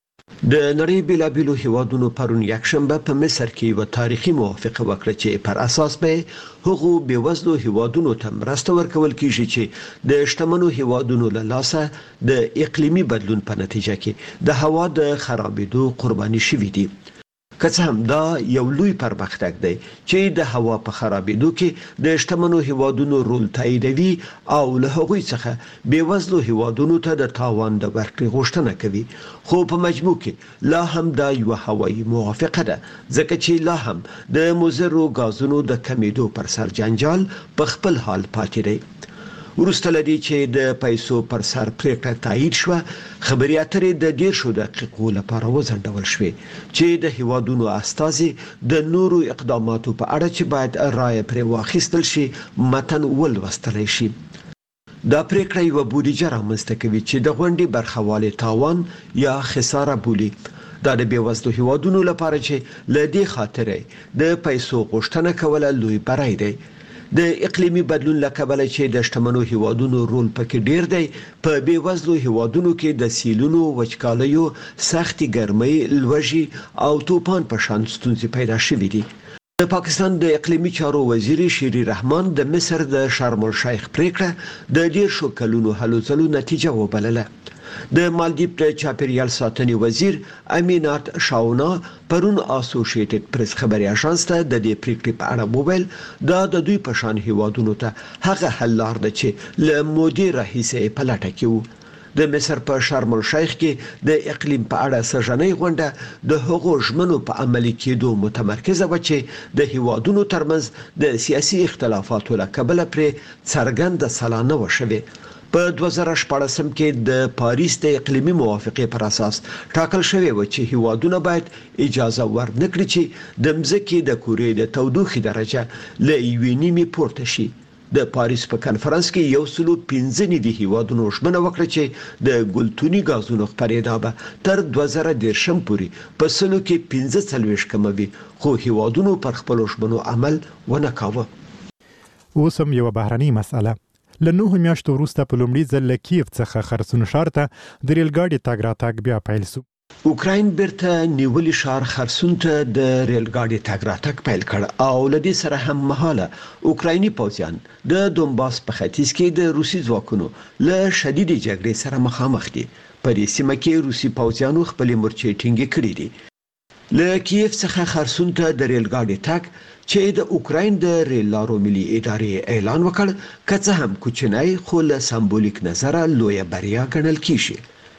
د نړۍ بیلابیلو هیوادونو پرون یکشنبه په مصر کې یو تاریخي موافقه وکړه چې پر اساس به هغو بېوزلو هیوادونو ته مرسته ورکول کیږي چې د شتمنو هیوادونو له لاسه د اقلیمي بدلون په نتیجه کې د هوا د خرابېدو قرباني شوي دي. که څه هم دا یو لوی پرمختګ دی چې د هوا په خرابېدو کې د شتمنو هیوادونو رول تاییدوي او له هغوی څخه بېوزلو هیوادونو ته د تاوان د ورکړې غوښتنه کوي، خو په مجموع کې لا هم دا یو هوایي موافقه ده، ځکه چې لا هم د مضرو غازونو د کمیدو پر سر جنجال په خپل حال پاتې دی. ورسته لدی چې د پیسو پر سر پریکړه تایید شو خبري اترې د 10 دقیقو لپاره وځنډول شوې چې د هیوادونو استازي د نورو اقداماتو په اړه چې باید رائے پر واخیستل شي متن ولوستل شي. دا پریکړه یو بودیجه رامنځته کوي چې د غونډې برخوالي تاوان یا خساره بولی. دا د بیوزلو هیوادونو لپاره چې لدی خاطرې د پیسو غوښتنه کوله لوی برای دی. د اقلیمي بدلون لکبله چې د شتمنو هیوادونو رول پکې ډیر دی په بیوزلو هیوادونو کې د سیلونو وچکالیو سختي ګرمۍ لوږې او طوفان په شان ستونزې پیدا شوې دي. د پاکستان د اقلیمي چارو وزیر شیری رحمان د مصر د شرم الشیخ پریکړه د 10 کلونو هلو ځلو نتیجه وبلله. د مالدیپ د چاپیریال ساتنې وزیر امینات شاونا پرون اسوسییټډ پریس خبري اژانس ته د دې پریکړې په اړه موبایل د دوی په شان هیوادونو ته هغه حل لار ده چې له مودې راهیسې په لټه کې وو. د مصر په شرم الشیخ کې د اقلیم په اړه سژنې غونډه د هغو ژمنو په عملي کېدو متمرکزه و چې د هیوادونو ترمنځ د سیاسي اختلافاتو له کبله پرې څرګنده سلانه وشوه. په 2014 کې د پاریس د اقلیمي موافقې پر اساس ټاکل شوی و چې هیوادونه باید اجازه ورنکړي چې د مځکې د کورې د تودوخې درجه له 1.5 پورته شي. د پاریس په کانفرنس کې 115 هیوادونو ژمنه وکړه چې د ګلتوني غازونو خپرېدا به تر 2030 پورې په سلو کې 45 کموي خو هیوادونو پر خپل ژمنو عمل ونه کاوه. اوس هم یو بهرنۍ مسأله. له 9 میاشتو وروسته په لومړي ځل له کیف څخه خرسون ښار ته د ریل ګاډي تګ راتګ بیا پیل شو. اوکراین بیرته نیولې ښار خرسون ته د ریل ګاډي تګ راتګ پیل کړ او لدې سره هم مهاله اوکرایني پوځیان د دونباس په ختیځ کې د روسي ځواکونو له شدید جګړې سره مخامخ دي. په دې سیمه کې روسي پوځیانو خپل مورچې ټینګې کړې دي. له کیف څخه خرسون ته د ریل ګاډي تګ چې د اوکراین د ریل لارو ملي ادارې اعلان وکړ کڅه هم کوچنی خو له سمبولیک نظره لوی بریا ګڼل کیږي.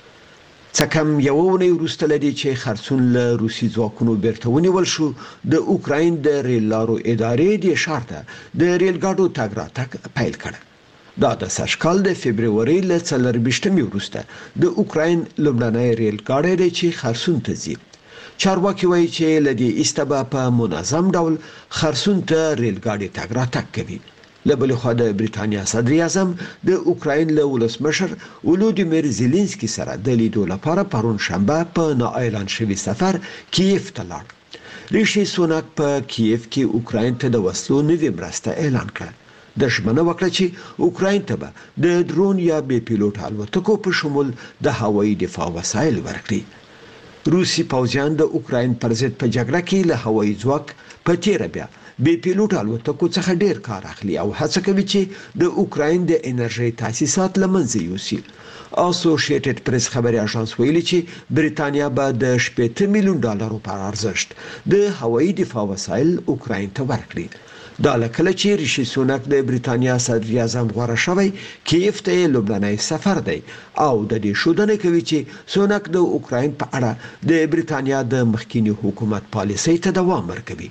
څکم یو ونی وروسته لدی چې خرسون له روسي ځواکونو بیرته ونیول شو د اوکراین د ریل لارو ادارې د شارته د ریل ګاډو تګ راتګ پیل کړ. دا د سشکال د فبرवरी له 24 وروسته د اوکراین لومړنی ریل ګاډی دی چې خرسون ته ځي. چارواکي وایي چې لدی استبا په منظم ډول خرسون ته ریل ګاډي تګ راتګ کوي. له بل خوا د بریتانیا صدر اعظم د اوکراین له ولسمشر ولودیمیر زيلنسکي سره د لیدو لپاره پرون شنبه په نا اعلان شوی سفر کیف ته لاړ. ریشي سوناک په کیف کې اوکراین ته د وسلو نوې مرسته اعلان کړه. د ژمنه وکړه چې اوکراین ته به د درون یا بې پیلوټ الوتکو په شمول د هوایي دفاع وسایل ورکړي. روسي پوځیان د اوکراین پر ضد په جګړه کې له هوایي ځواک په تیر بیا بې پیلوټ الوتکو څخه ډیر کار اخلي او هڅه کوي چې د اوکراین د انرژي تاسیسات لمنځه یوسي. اسوسییټډ پریس خبري اژانس ویلي چې بریتانیا به د $8 میلیون په ارزښت د هوایي دفاع وسایل اوکراین ته ورکړي. دا لکه چې ریشي سوناک د بریتانیا صدر اعظم غوړه شوی کیف ته لومړنی سفر دی او د دې شودنه کوي چې سوناک د اوکراین په اړه د بریتانیا د مخکینی حکومت پالیسۍ ته دوام ورکوي.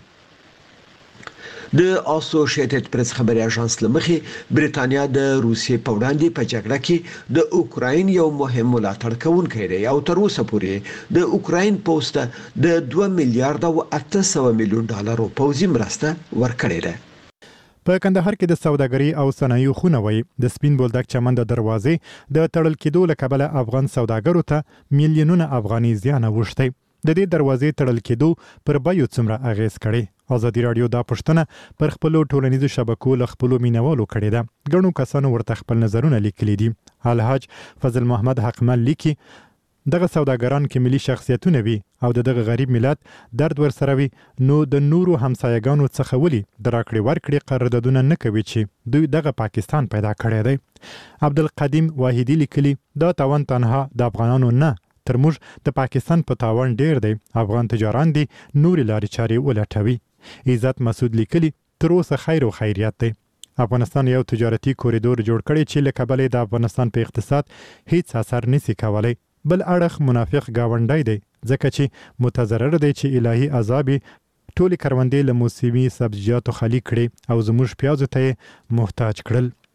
د اسوسییټډ پریس خبري اژانس لمخې بریتانیا د روسیې په وړاندې په جګړه کې د اوکراین یو مهم ملاتړ کوونکی دی او تر اوسه پورې د اوکراین پوسټ د $2 میلیارډ او $800 میلیون پوځي مرسته ورکړې ده. په کندهار کې د سوداګري او صنایعو خونوي د سپین بولدک چمن د دروازې د تړل کېدو لکبله افغان سوداګرو ته میلیونونه افغاني زیان اوښتي. د دې دروازې تړل کېدو پر بیو څومره اغیز کړي؟ ازادي رادیو دا پښتنه پر خپل ټولنیزو شبکو له خپل مینوالو کړي ده. ګڼو کسانو ورته خپل نظرونه لیکلي دي. الحاج فضل محمد حقمل لیکي دغه سوداګران کې ملي شخصیتونه وي او دغه غریب ملت درد ورسره وي نو د نورو همسایګانو څخه ولي دراکړي ورکړي قراردادونه نه کوي چې دوی دغه پاکستان پیدا کړی دی. عبدالقدیم واحدی لیکلي دا تاوان تنها د افغانانو نه تر موږ د پاکستان په تاوان ډیر دی. افغان تجاران دي نوري لارې چارې ولټوي. عزت مسعود لیکلي تر اوسه خیر او خیریت دی. افغانستان یو تجارتي کوریدور جوړ کړي چې لکبلې د افغانستان په اقتصاد هیڅ اثر نسی کولی. بل اړخ منافق گاونډی دی ځکه چې متضرر دی چې الهي عذاب ټولې کروندې له موسمي سبزیجاتو خالی کړي او زموږ پیازو ته محتاج کړل.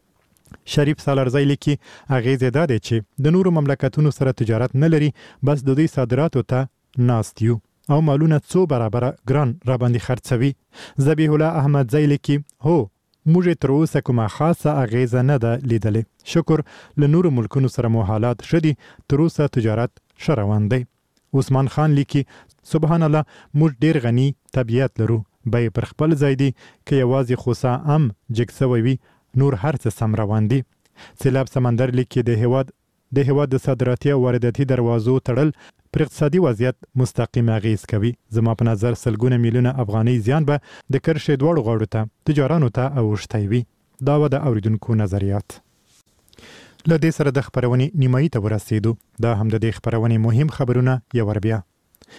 شریف سالارزی لیکي اغیزه ده چې د نورو مملکتونو سره تجارت نه لري بس د دوی صادراتو ته ناستیو او مالونه څو برابر ګران را باندې خرڅوي. ذبیح الله احمد زی لیکي هو موږ تر اوسه کومه خاصه اغیزه نه ده لیدلې. شکر له نورو ملکونو سره مو حالات شدي تر اوسه تجارت شروان دی. عثمان خان لیکي سبحان الله موږ ډیر غني طبيعت لرو به پر خپل ځای دی که یوازې خوسا ام جګسوي وي نور هر څه سم روان دي. سیلاب سمندر لیکي د هیواد د صادراتي او وارداتي دروازو تړل پر اقتصادي وضعیت مستقیم اغیز کوي. زما په نظر سلګونه میلیونه افغاني زیان به د کرښې دوړ غاړو ته تجارانو ته اوښتای وي. دا و د اوریدونکو نظریات. له دې سره د خبرونې نیمایي ته ورسېدو. دا هم د دې خبرونې مهم خبرونه یو ور بیا.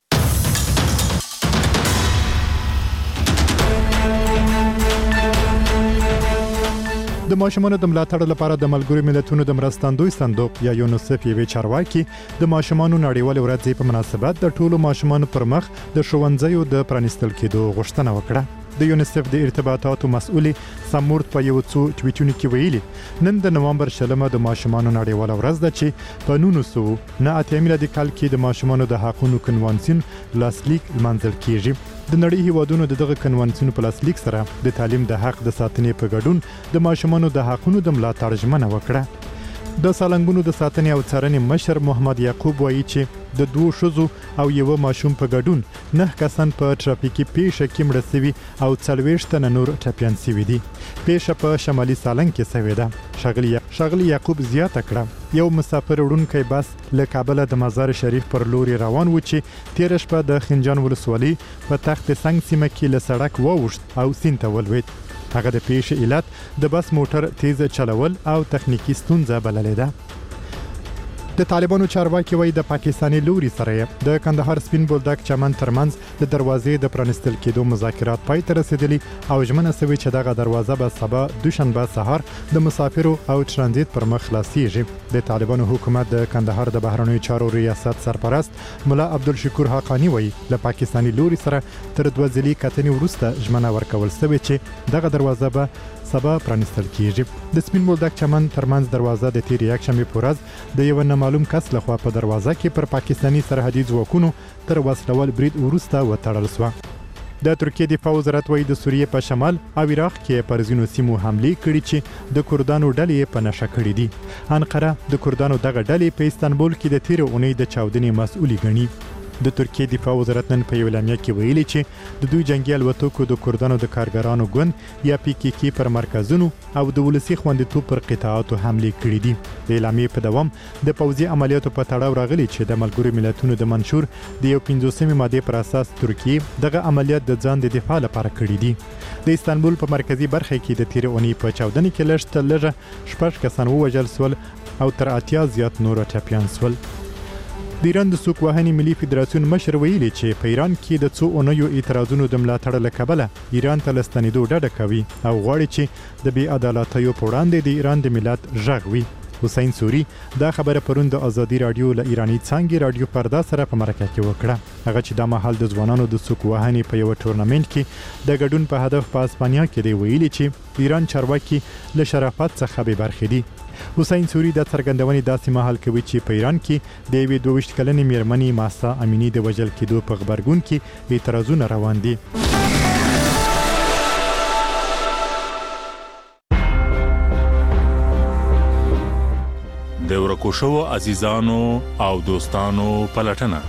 د ماشومانو د ملاتړ لپاره د ملګرو ملتونو د مرستندوی صندوق یا یونیسف یوې چارواکي د ماشومانو نړیوال ورځ په مناسبت د ټولو ماشومانو پر مخ د ښوونځیو د پرانیستل کېدو غوښتنه وکړه. د یونیسف د ارتباطاتو مسؤل سمورت په یو څو ټویټونو کې ویلي نن د نومبر 20 د ماشومانو نړیوال ورځ ده چې په 1998 میلادي کال کې د ماشومانو د حقوقو کنوانسیون لاسلیک منځل کیږي. د نړۍ هیوادونو دغه کنوانسیون په لاسلیک سره د تعلیم د حق د ساتنې په ګډون د ماشومانو د حقوقو د ملاتړ ژمنه وکړه. د سالنګونو د ساتنې او څارنې مشر محمد یعقوب وایي چې د 2 ښځو او یو ماشوم په ګډون 9 کسان په ټرافیکي پیښه کې مړه شوي او 40 تنه نور ټپیان شوي دي. پیښه په شمالي سالنګ کې شوې ده. ښاغلي یعقوب زیاته کړه یو مسافر وړونکی بس له کابل د مزار شریف پر لوري روان و چې تیر شپه د خنجان ولسوالۍ په تخت سنگ سیمه کې له سړک ووښت او سیند ته ولوېد. هغه د پیښې علت د بس موټر تیز چلول او تخنیکی ستونزه بللې ده. د طالبانو چارواکي وایي د پاکستاني لوري سره د کندهار سپین بولدک چمن ترمنځ د دروازې د پرانستل کېدو مذاکرات پای ته رسیدلي او ژمنه شوې چې دغه دروازه به سبا دوشنبه سهار د مسافرو او ترانزیت پر مخ خلاصيږي. د طالبانو حکومت د کندهار د بهرنیو چارو ریاست سرپرست ملا عبدالشکور حقانی وایي له پاکستاني لوري سره تر 2 ځلې کتنې وروسته ژمنه ورکول شوې چې دغه دروازه به سبا پرانستل کیږي. د سپین بولدک چمن ترمنځ دروازه د تیر یکشنبه په ورځ د یو نامعلوم کس لخوا په دروازه کې پر پاکستاني سرحدي ځواکونو تر وسلوال برید وروسته وتړل شو. د ترکیه دفاع وزارت وایي د سوریې په شمال او عراق کې پر ځینو سیمو حمله کړې چې د کردانو ډلې په نشه کړې دي. انقره د کردانو دغه ډلې په استانبول کې د تیر اونۍ د چاودنې مسؤلي ګڼي. د ترکیه دفاع وزارت نن په یو اعلامیه کې ویلي چې د دوی جنگي الوتکو د کردانو د کارګرانو ګوند یا PKK پر مرکزونو او د ولسی خوندیتوب پر قطاعاتو حمله کړې دي. د اعلامیې په دوام د پوځي عملیاتو په تړاو راغلي چې د ملګرو ملتونو د منشور د یو 15مې ماده پر اساس ترکیه دغه عملیات د ځان د دفاع لپاره کړی دي. د استانبول په مرکزی برخه کې د تیر اونۍ په چاودنې کې لږ 6 کسان ووژل شول او تر 80 زیات نور ټپیان شول. د ایران د سوق وهنې ملي فدراسیون مشر ویلي چې په ایران کې د څو اونیو اعتراضونو د ملاتړ له کبله ایران ته لستنېدو ډډه کوي او غواړي چې د بې عدالتیو په وړاندې د ایران د ملت غږ وي. حسین سوری دا خبره پرون د ازادي رادیو له ایرانی څنګه رادیو پردا سره په مرکه کې وکړه. هغه چې د مهال د ځوانانو د سوق وهنې په یو ټورنمنت کې د ګډون په هدف په اسپانیا کې دی ویلي چې ایران چارواکي له شرافت څخه به برخې دي. حسین سوری د څرګندونې داسې مهال کوي چې په ایران کې د یوې 22 کلنې میرمنې ماسا امینی د وژل کېدو په خبرګون کې اعتراضونه روان دي. د ورکو شوو عزیزانو او دوستانو پلټنه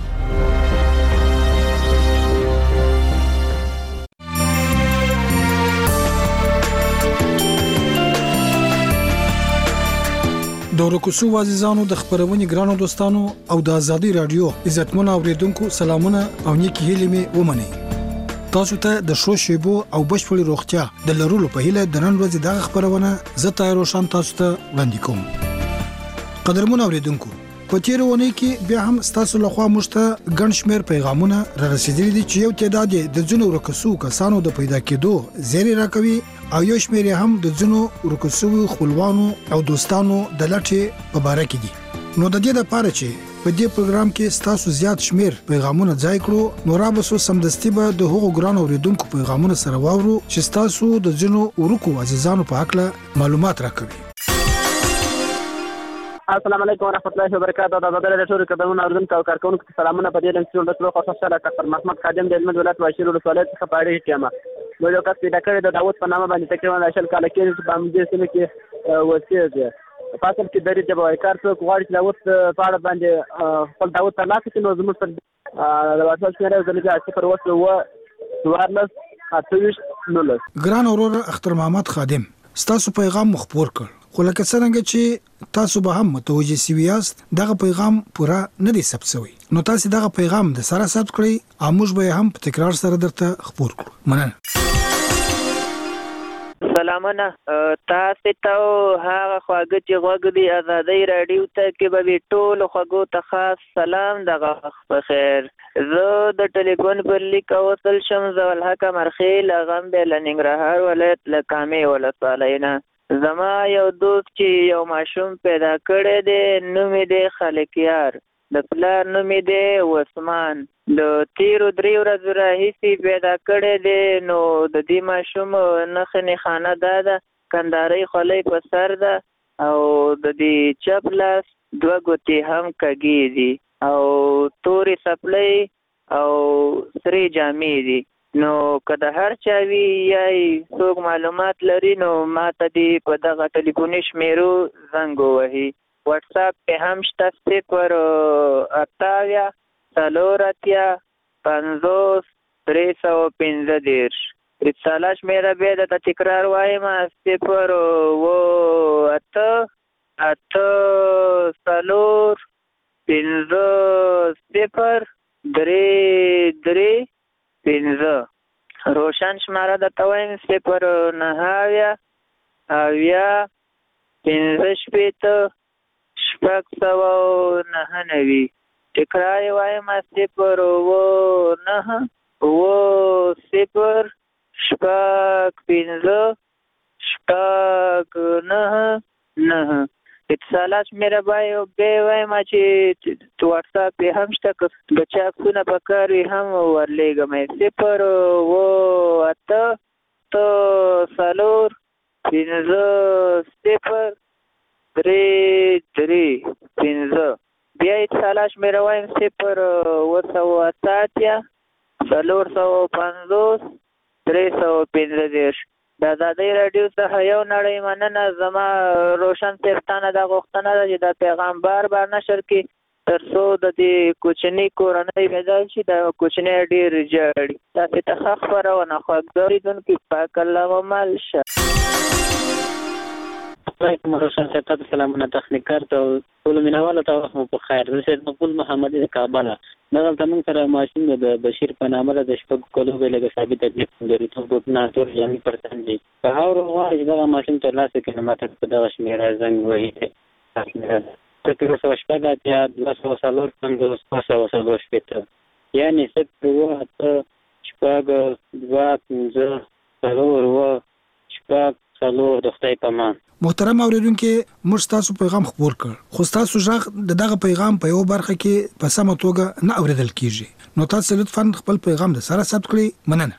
د ورکوسو عزیزانو د خبرونې ګرانو دوستانو او د ازادي رادیو عزتمن اوریدونکو سلامونه او نیکی هیلې مې ومني. تاسو ته د شو شیبو او بشپړ روغتیا د لرلو په هیله د نن ورځې د خبرونه زه تایرو شان تاسو ته وړاندې کوم. قدرمن اوریدونکو په تیر ونې کې بیا هم تاسو له خوا مشته ګڼ شمېر پیغامونه را رسیدلي دي چې یو تعداد د ځینو ورکوسو کسانو د پیدا کېدو زیری راکوي او یو شمېر هم د ځینو ورکوسو خپلوانو او دوستانو د لټې په باره کې دي. نو د دې لپاره چې په دې پروګرام کې تاسو زیات شمېر پیغامونه ځای کړو نو را به سو سمدستي به د هغو ګران اوریدونکو پیغامونه سره واورو چې تاسو د ځینو ورکو عزیزانو په اړه معلومات راکوي. السلام علیکم ورحمۃ اللہ وبرکاتہ. د بدر ټول کډونه اردن کا کارکونکو سلامونه په دې لنګ چې د خصوص سره ډاکټر محمد خادم د علم ولایت واشیر ولایت څخه پاړې کېما نو یو کس پیدا کړی د داوود په نامه باندې تقریبا 10 کال کې په امدې سیمه کې وسیږي فاصل کې درې ته وای کار څوک غواړي چې داوود په اړه باندې خپل داوود ته لاس کې نو زموږ پر د واسطه شمیره ځلګه چې پر وسو و سوارلس اتويش نولس. ګران اورور اختر محمد خادم ستاسو پیغام مخبور کړ خو لکه څنګه چې تاسو به هم متوجه سوي یاست دغه پیغام پورا نه دی ثبت شوی نو تاسو دغه پیغام د سره ثبت کړئ او موږ به هم په تکرار سره درته خبر کړو. مننه. سلامونه تاسو ته هغه خواږه چې غوږ دی آزادۍ رادیو ته کې به ټول خواږو ته خاص سلام دغه بخیر. زه د ټلیفون پر لیک اوصل شم زول حق مرخیل غم به لنګرهار ولایت لکامې ولسوالینا. زما یو دوست چې یو ماشوم پیدا کړی دی نوم یې خالقیار د پلار نوم یې عثمان د تیرو 3 ورځې راهیسې پیدا کړی دی نو د دې ماشوم نښې خانه ده کندارۍ خولۍ په سر ده او د دې چپ لاس 2 ګوتې هم کږې دي او تورې څپلۍ او سرې جامې دي. نو که د هر چا وي یا څوک معلومات لري نو ما ته دې په دغه ټلیفوني شمیرو زنګ ووهي. واتس اپ پې هم شته 0 28 50 315. رساله شمیره بیا درته تکرار وایم 0 8 4 5 0 3 روشن شماره درته وایم 0 9 اویا 15 699. تکرار وایم 0 9 0 6 اتصالات میره باید وایم چې تو واتس اپ پې هم شته که بچا عکسونه په کار وي هم ورلیږم 0 8 4 5 0 3 بیا اتصالات میره وایم 0 8 450 315. د آزادۍ راډیو څخه یو نړۍ مننه. زما روشن صاحب دا غوښتنه ده چې دا پیغام بار نشر کړي تر څو د دې کوچنۍ کورنۍ پیدا شي دا کوچنۍ ډېر جاړي. تاسو ته ښه خپرونه خوږ اورېدونکي پاک الله مو مل شه. علیکم روشن صاحب تاسو سلامونه تخنیکار ته ټول مینوالو ته وخت مو په خیر. زه سید مقبول محمد د کابل دغلته موږ سره ماشین د بشیر په نامه د 6 کلو به لږ ثابت تکلیف لري ته ګوتنا ټول یعنی پرسنټ دي په هاورو غواړي دغه ماشین تر لاسه کې ماته په دغه شمیره زنګ وهي تاسو تقریبا 200 یا 200 500 شپته یعنی 0 8 2 5 د خدای په امان. محترم اوریدونکو موږ تاسو پیغام خبر کړ خو تاسو ژغ دغه پیغام په یو برخه کې په سمه توګه نه اوریدل کیږي نو تاسو لطفا خپل پیغام د سره ثبت کړئ. مننه.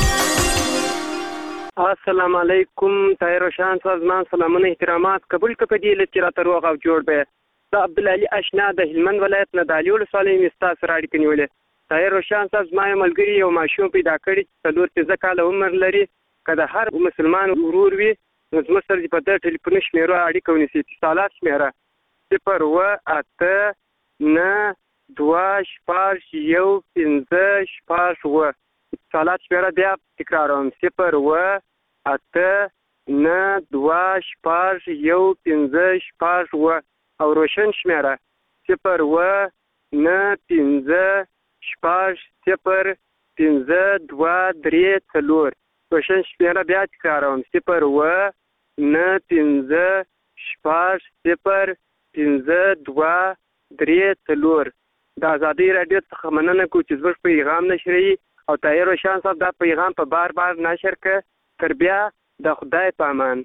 السلام علیکم طاهر روشن سازمان سلامونه احترامات قبول کړئ چې راته روغ او جوړ به د عبد العلی اشنا د هلمند ولایت نه د الیول صالح مستاس راډی کنیولې طاهر روشن سازمان ملګری یو ماشوم پیدا کړی څلور 13 کال عمر لري کله هر مسلمان ورور وي نو زما سره په دې ټلیفون شمیره اړیکه ونیسي. اتصالات شمیره 0 8 9 2 5 1 5 5 اتصالات شمیره بیا تکراروم 0 8 9 2 5 1 5 5 او روشن شمیره 0 9 5 5 0 5 2 3 4 روشن شمیره بیا تکراروم 0 9 5 6 0 5 2 3 4. د آزادۍ راډیو څخه مننه کوم چې زموږ پیغام نشري او طاهر روشن صاحب دا پیغام په بار نشر کړ. تر بیا د خدای په امان.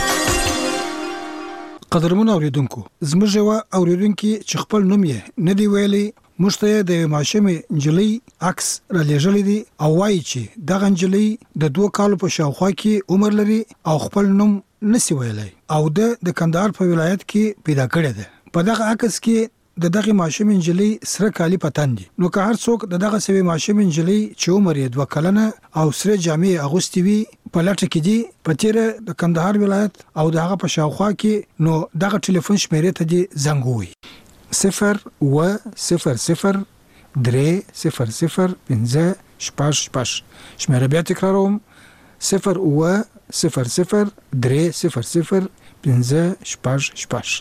قدرمن اوریدونکو زموږ یو اوریدونکو چې خپل نوم یې نه دی ویلي موږ ته د ماشومې انجلۍ عکس را لېږلی دی او وایي چې دغه انجلۍ د 2 کالو په شاوخوا کې عمر لري او خپل نوم نسی ویلی او د کندهار په ولایت کې پیدا کړی دی. په دغه عکس کې د دغه ماشوم انجلۍ سره کالی پتان دي. نو که هر څوک د دغه سوي ماشوم انجلۍ چې عمر یې 2 کلنه او سره جامې اغوستي وي په لټه کې دي په تیر د کندهار ولایت او دغه په شاوخوا کې، نو دغه ټلیفون شمیرې ته دي زنګ ووي 0 3 0 5 6 شمیره بیا تکراروم 0 3 0 5 6.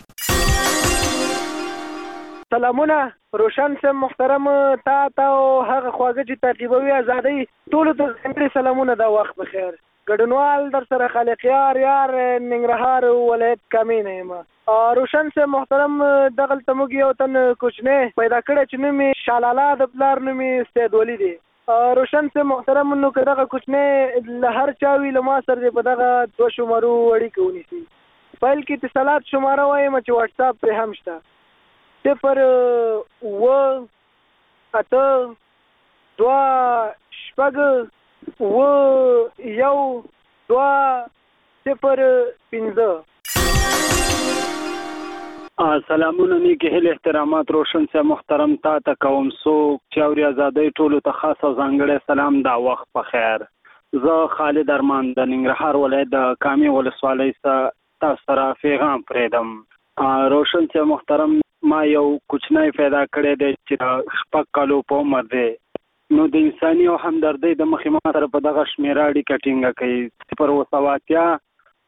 سلامونه روشن سم محترم تا او هغه خواږه چې تعقیبوي ازادي ټول ته څنګه سلامونه دا وخت بخیر. ګډنوال در سره خالق یار ننګرهار ولایت کامینه ما روشن سم محترم دغل تموږ یو تن کوچنه پیدا کړ چې نومي شالاله د بلار نومي سید ولی دی. روشن سم محترم نو کداغه کوچنه لهر چاوي لما سره په دغه 2 شمارو وړي کوي سي فایل کې اتصالات شماره وایم چې واتس اپ په هم شته 0 و 8 2 شپږ و 1 2 0 5. سلامونه نیکی هیل احترامات روشن سے محترم تا کوم سوک چاوري ازادۍ ټولو ته خاص او ځانګړی سلام دا وخت په خیر. زه خالد ارمان د ننګرهار ولایت د کامې ولسوالۍ څخه تاسو سره پیغام پرېږدم. روشن سے محترم ما یو کوچنی پیدا کړی دی چې 6 کالو په عمر دی. نو د انساني او همدردۍ د مخې ما سره په دغه شمیره اړیکه ټینګه کوي 0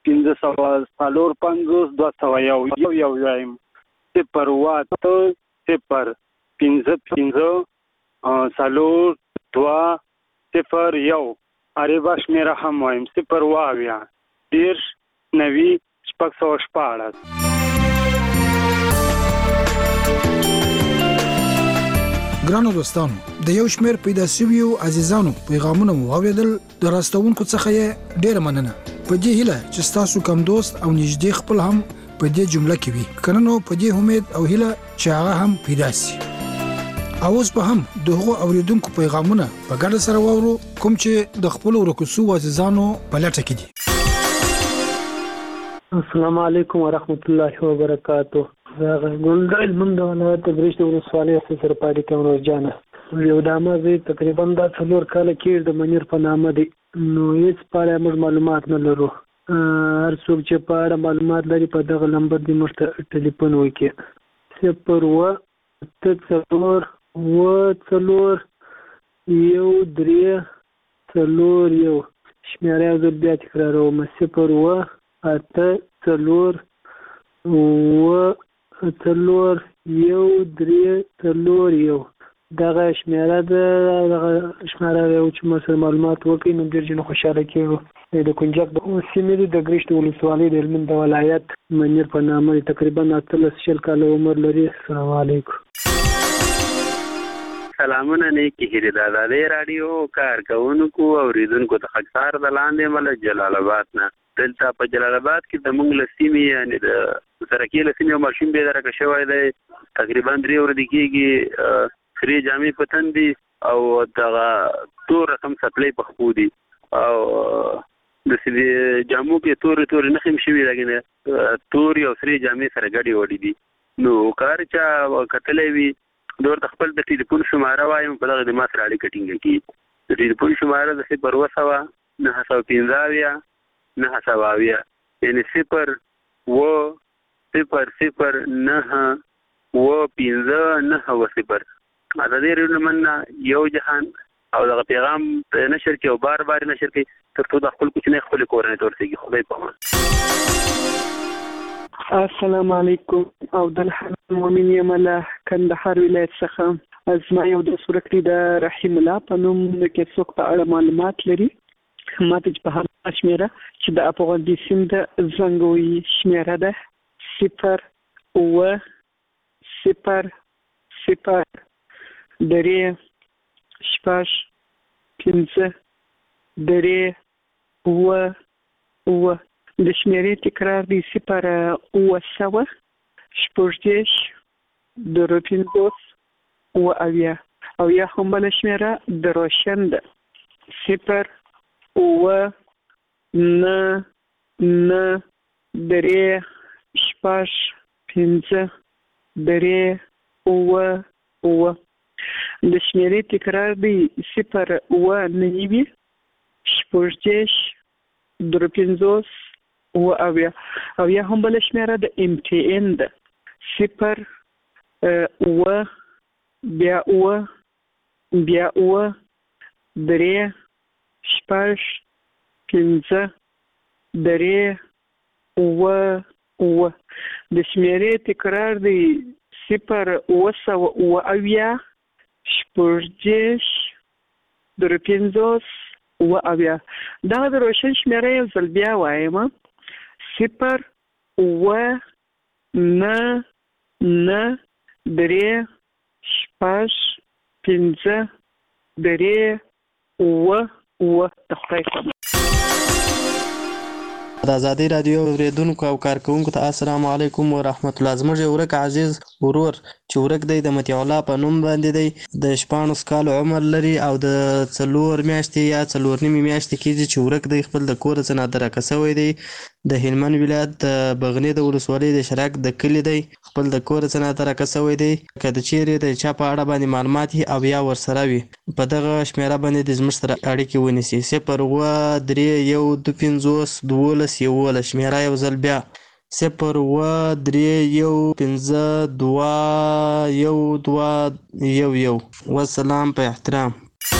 550 201 یو وایم 0 0 5 2 0 عربه شمیره هم وایم 0 10 90 614. ګرانو دوستانو د یو شمیر پیدا شویو عزیزانو پیغامونه مو واوریدل. د راستونکو څخه یې ډیره مننه. په دې هیله چې تاسو کوم دوست او نږدې خپل هم په دې جمله کې وي. کنه نو په دې امید او هیله چې هغه هم پیدا شي. اوس به هم دغه اوریدونکو پیغامونه په ګډه سره وورو کوم چې د خپل ورکوسو عزیزانو په لټه کې دي. السلام علیکم ورحمت الله وبرکاتہ. زه ګلدل مند ولایت برشت ولسوالۍ سره پاتې کوم روزانه یو دامه زه تقریبا دا 4 کال کې د منیر په نامه دي. نو هیڅ په اړه معلومات نه لرو. هر څوک چې په اړه معلومات لري په دغه نمبر دی موږ ته ټلیفون وکړي 0 3 1 3 شمیره زه بیا تکراروم 0 8 4 1 دغه شمیره دغه شمیره یو چې مسله معلومات وکړي نو ډېر جن خوشاله کېږو. د کنجاب د سیمې د ګریشت ولسوالۍ د هلمند ولایت منیر په نامه تقریبا 13 کال عمر لري. السلام علیکم. سلامونه نیکی هیله د ازادۍ رادیو کارکونکو او اوریدونکو ته خاصار د لاندې مل جلال آباد نه. دلته په جلال آباد کې د مونږ لسیمې یعنی د سرکی لسیمې او ماشوم به درکه شوی دی تقریبا 3 ورځې کېږي. خري جامې پتن دي او دغه تور رقم سپلای په خو دي او د سې جامو کې تور نخیم شوی راګنه تور او سري جامې سره ګډي وړي دي. نو کار چا کتلې وی دور د خپل د ټلیفون شماره وایم په دغه د ما سره اړیکه ټینګه کی. د ټلیفون شماره د 0 915 9 یعنی 0 و 0 0 9 و 15 9 دا دې رنمنه یو جهان او دغه پیغام نشر کې او بار نشر کې ترڅو د خپل کوچنی خپل کورنۍ تورسيږي. خدای په امان. السلام علیکم او د المؤمنین یمله کندهار ولایت څخه ازما یو د سورکټي د رحیم الله په نوم کې څوک په اړه معلومات لري ماته په هغه شمیره چې د افغان سیند زنګوي شمیره ده 0 و 0 0 درې 6 5 درې و د شمیرې تکرار دی 0 و 7 شپږ د روپینځوس و او یا هم بل شمیره د روشن ده 0 و 9 درې 6 5 درې اوه اوه. د شمیرې تکرار دی 0 اوه 9 شپږدېرش 53 اوه اویا. او یا هم بله شمیره د MTN ده 0 اوه بیا اوه بیا اوه 3 شپږ 5 3 اوه اوه. د شمیرې تکرار دی 0 اوه سوه اوه اویا شپږدېرش 53 اوه اویا. دغه د روشن شمیره یو ځل بیا وایم 0 اوه 9 9 3 شپږ 5 3 اوه اوه. د خدای په امان. د ازادي رادیو اوریدونکو او کارکونکو ته السلام علیکم ورحمت الله. زموږ یو ورک عزیز ورور چې ورک دی د مطیع الله په نوم باندې دی، د 14 کالو عمر لري او د 4 میاشتې یا 4 نیمې میاشتې کېږي چې ورک دی. خپل د کور څخه نادرکه شوی دی. د هلمند ولایت د بغنی د ولسوالۍ د شراک د کلي دی. خپل د کور څخه نادرکه شوی دی. که د چیرې د چا په اړه باندې معلومات او یا ورسره وي په دغه شمیره باندې د زموږ سره اړیکې ونیسي. 0 اوه 3 1 2 50 12 11. شمیره یو ځل بیا 0 اوه 3 1 5 2 1 2 1 1. والسلام په احترام.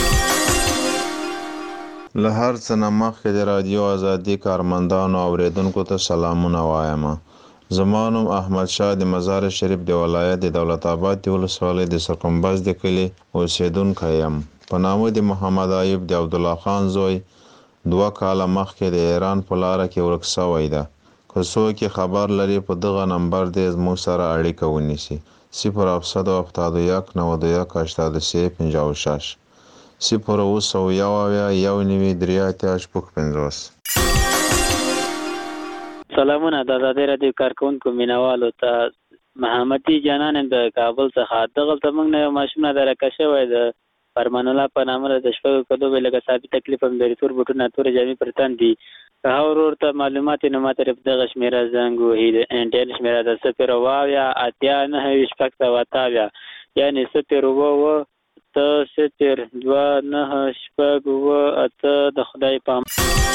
له هر څه نه مخکې د رادیو ازادي کارمندانو او اوریدونکو ته سلامونه وایم. زما نوم احمد شاه د مزار شریف د ولایت د دولت آباد د ولسوالۍ د سرکمبز د کلي اوسیدونکی یم. په نامه د محمد ایوب د عبدالله خان زوی 2 کاله مخکې د ایران په لاره کې ورک شوی ده. که څوک خبر لري په دغه نمبر دې زموږ سره اړیکه ونیسي. 0771 91 83 0 اوه سوه یو اویا 19 سلامونه د ازادي رادیو کارکونکو مینوالو ته. محمدي جانان د کابل څخه. دغلته موږ نه یو ماشوم نادرکه شوی د فرمان الله په نامه د 6 کلو به لږ ثابت تکلیف هم لري. تور بوټونه تورې جامې پر تن دي. که هغه ورور ته معلومات نو ما طرف دغه شمیره زنګ وهي. د انټرنیټ شمیره د 0 اوه اویا 89 شپږ سوه اته اویا یعنې 0 اوه اوه 0 2 9 شپږ اوه اته. د خدای په امان.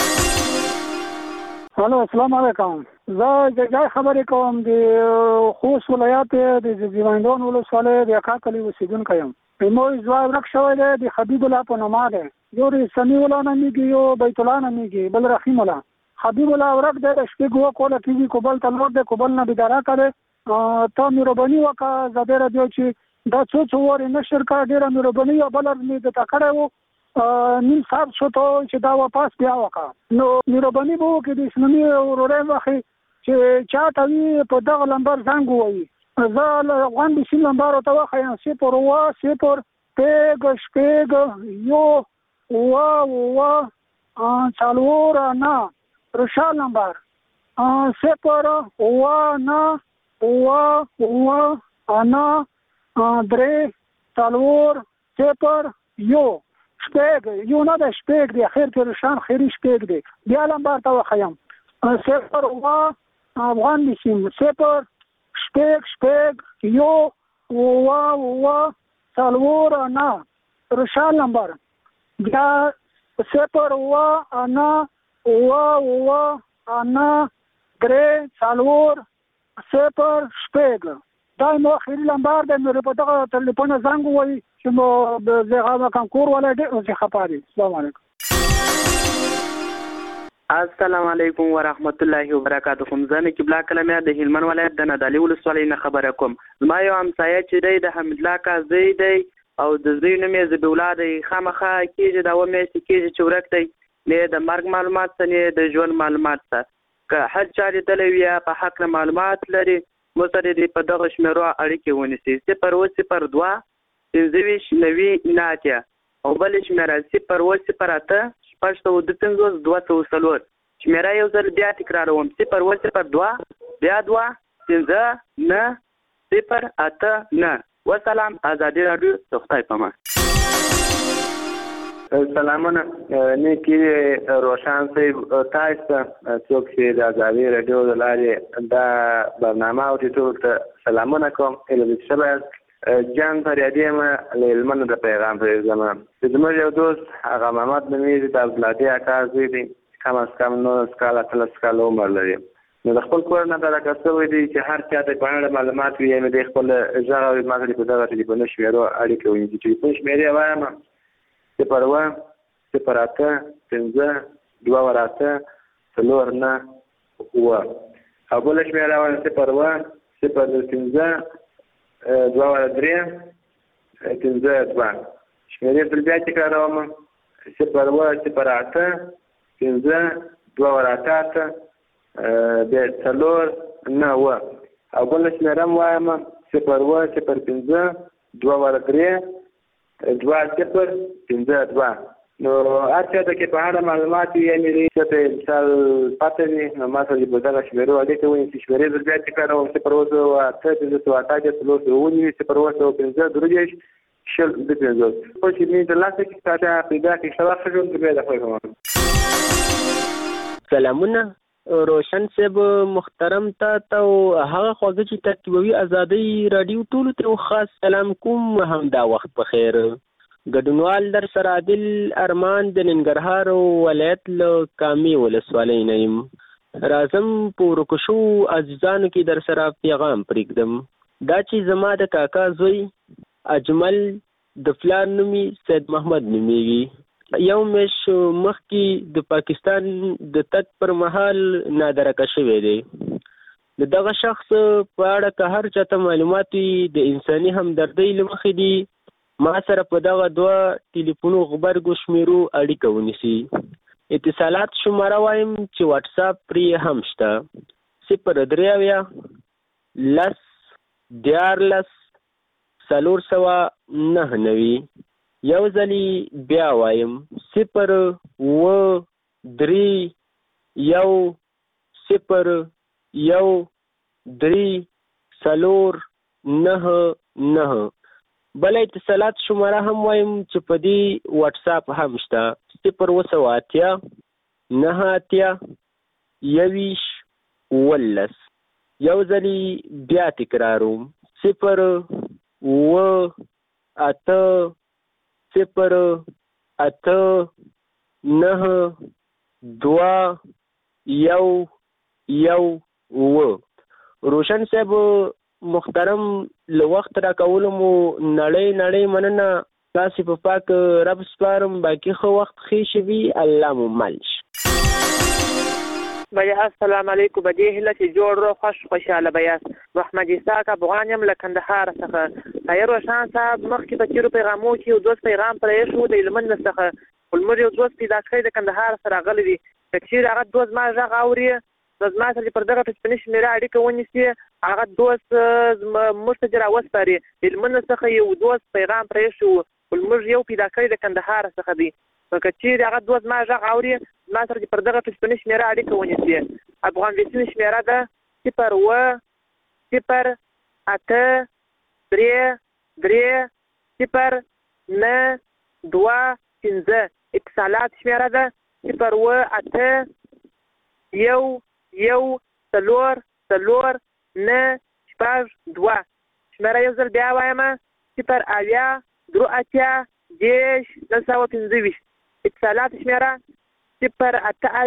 الو السلام علیکم. زه جای خبرې کوم د خوست ولایت د زیوندون ولسوالۍ د کاکلي اوسیدونکی یم. موږ ځواب ورک شوی دی د حبیب الله په نوم دی. یو سمیع الله نومیږي، یو بیت الله نومیږي، بل رحیم الله. حبیب الله ورک دی. د شپې ګوه کوله کېږي، کوبل ته لوړ دی، کوبل نه بیداره کړی. ته مهرباني وکړه ازادي راډیو چې دا څو ورې نشر کړه. ډېره مهرباني. او بله مې درته کړی و نیم ساعت شو ته چې دا واپس بیا وکړه. نو مهرباني به وکړې د اسلامي ورورۍ وخې چې چا ته وي په دغه نمبر زنګ ووایي. زه افغان بیسیم نمبر ورته وښیم 0 اوه 0 شپږ شپږ 1 اوه اوه 4 9. روشال نمبر 0 اوه 9 اوه اوه 9 3 4 0 1 شپږ. یو نه ده شپږ دی. خیر کې روشان خیري شپږ دی. بیا نمبر ته وښیم 0 اوه افغان بیسیم 0 شپږ شپږ 1 اوه اوه 4 9. روشال نمبر بیا 0 اوه 9 اوه اوه 9 3 4 0 شپږ. دا نو اخیری نمبر دی. مې په دغه ټلیفون زنګ ووایي چې مو زه هغه کانکور ولا ډېر اوسې خپه دي. السلام علیکم. السلام علیکم ورحمت الله وبرکاته. زه نقیب الله کلمیا د هلمند ولایت د نادعلي ولسوالۍ نه خبره کوم. زما یو همسایه چې دی د حمید الله کاکا زوی دی او د زوی نوم یې ذبیح الله دی. خامخا کېږي دا 2 میاشتې کېږي چې ورک دی. نه د مرګ معلومات څه نه د ژوند معلومات څه. که هر چا لیدلی وي یا په هکله معلومات لري مو سره دې په دغه شمیرو اړیکې ونیسي. 0 اوه 0 2 25 90 9 او بلې شمیره 0 اوه 0 8 شپږ سوه 250 204. شمیره یو ځل بیا تکراروم 0 اوه 0 2 بیا 2 5 9 0 8 9. وسلام. ازادي راډیو د خدای په امان. سلامونه. نیکی روشان صاحب تاسو څوک چې د ازادي راډیو د لارې دا برنامه او ټول ته سلامونه کوم اله شبه جان فریادی ما لهلمند د پیغام پرېږدم چې زموږ یو دوست هغه محمد نومیږي د عبدالهادي اکا زوی دی کم از کم 19 کاله 13 کاله عمر لري نو د خپل کور نه دا کسوي دي چې هر چا ته په اړه معلومات وي یعنی د خپل ژغه او ماته په دغه ټلیفون شمیرو اړیکه وي چې ټلیفون شمیرې وایم 01 08 15 2 4 و او بل شمیره وایم 01 015 2 3 2 شمیرې بل بیا تکراروم 01 08 15 2 د څلور نه و او بل شمیرم وایم 01 015 2 3 2 نو هرچا ته کې په اړه معلومات یې لري چې مثال پاتې دي نو ما سره په دغه شمیرو اړیکه ونیسئ چې شمیرې د بیا تکراروم 01 شل د پنځه په چې می د لاسه کې تاسو پیدا کې شواخ جوړ کړئ د خپل سلامونه روشن صاحب محترم تا هغه خواږه چې ترتیبوي ازادي رادیو ټول ته خاص سلام کوم هم دا وخت په خیر ګډونوال در سره عادل ارمان د ننګرهار ولایت له کامي ولسوالۍ نه یم راځم په ورکشو عزیزانو کې در سره پیغام پرېږدم دا چې زما د کاکا زوی اجمل د فلان نومي سید محمد نومیږي یو مش مخکې د پاکستان د تک پر مهال نادرکه شوی دی د دغه شخص په اړه که هر چاته معلومات وي د انساني همدردۍ له مخې دي ما سره په دغه 2 ټلیفونو غبرګو شمیرو اړیکه ونیسي اتصالات شماره وایم چې واتس اپ پرې هم شته 0 یو ځلی بیا وایم 0 3 بل اتصالات شماره هم وایم چې په دې واتس اپ هم شته 0 یو ځلی بیا تکراروم 0 روشن صاحب محترم له وخت را کولو مو نړۍ مننه تاسو په پاک رب سپارم باقي خو وخت خې شوي الله مو ملش بیا السلام علیکم بدی هله چې جوړ رو خوشاله بیا محمد اسحاق افغان یم له کندهار څخه خیر روشن صاحب مخکې په چیرو پیغامو کې یو دوست پیغام پرې شو د هلمند څخه ولمر یو دوست پیدا کړی د کندهار سره غلی دی چې هغه دوست ما ژغ اوري زما سره پر دغه ټلیفون شمیره اړیکه ونیسي هغه دوست مستجر اوسپاري هلمند څخه یو دوست پیغام پرې شو ولمر یو پیدا کړی د کندهار څخه دی که هغه دوست ما ژغ اوري ما سره پر دغه ټلیفون شمیره اړیکه ونیسي افغان ویسین شمیره ده 0 اتصالات شمیره ده 0 شمیره یو ځل بیا وایم 0 اتصالات شمیره 0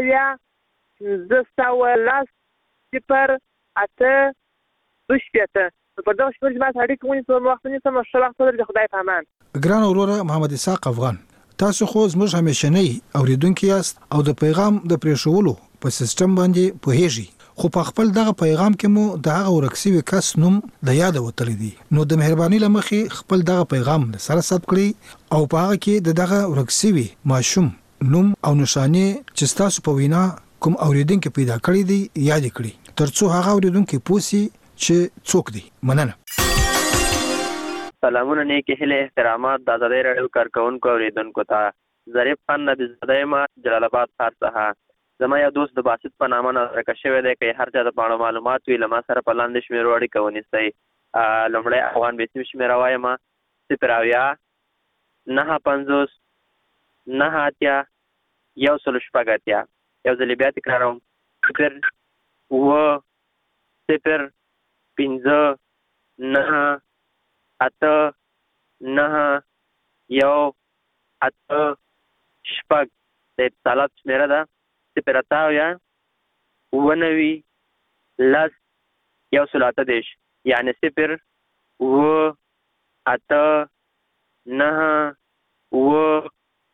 پر دغه شمیر جماعت اړیکه ونیسو وخت نیسم ښه وخت ولرئ د خدای په امان ګران وروره محمد اسحاق افغان تاسو خو زموږ همیشنی اوریدونکي یاست او د پیغام د پریښولو په سیستم باندې پوهیږئ خو په خپل دغه پیغام کې مو د هغه ورکسي کس نوم د یاد وتلی دی نو د مهرباني لمخې خپل دغه پیغام سره ثبت کړئ او په هغه کې دغه ورکسي ماشوم نوم او نشانه چې تاسو په وینا کوم اوریدونکو پیدا کړی دی یاد کړئ ترڅو هغه اوریدونکو پوسی چې څوک دی مننه سلامونه نیکی هیله احترامات د آزادۍ راډیو کارکونکو اوریدونکو ته ظریف خان نبی زاده یم جلال آباد ښار څخه زما یو دوست د باسط په نامه نارکه شوی دی که هر چا د پاڼو معلومات وي له ما سره په لاندې شمیرو اړیکه ونیسئ لومړی افغان بیسیم شمیره وایم 0 یو ځل بیا تکراروم 0 0 5 9 8 9 1 8 شپږ د اتصالات شمیره ده 0 8 9 10 138 یعنی 0 8 9 1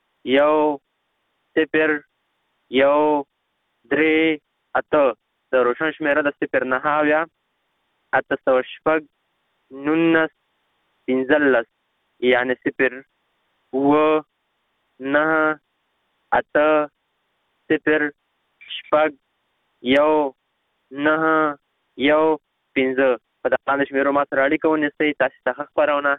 0 1 3 8 د روشن شمیره د 0 9 8 شپږ 19 15 یعنی 0 9 8 0 شپږ 1 9 1 15 په دغه شمیرو ما سره اړیکه ونیسئ. تاسو ته خبرونه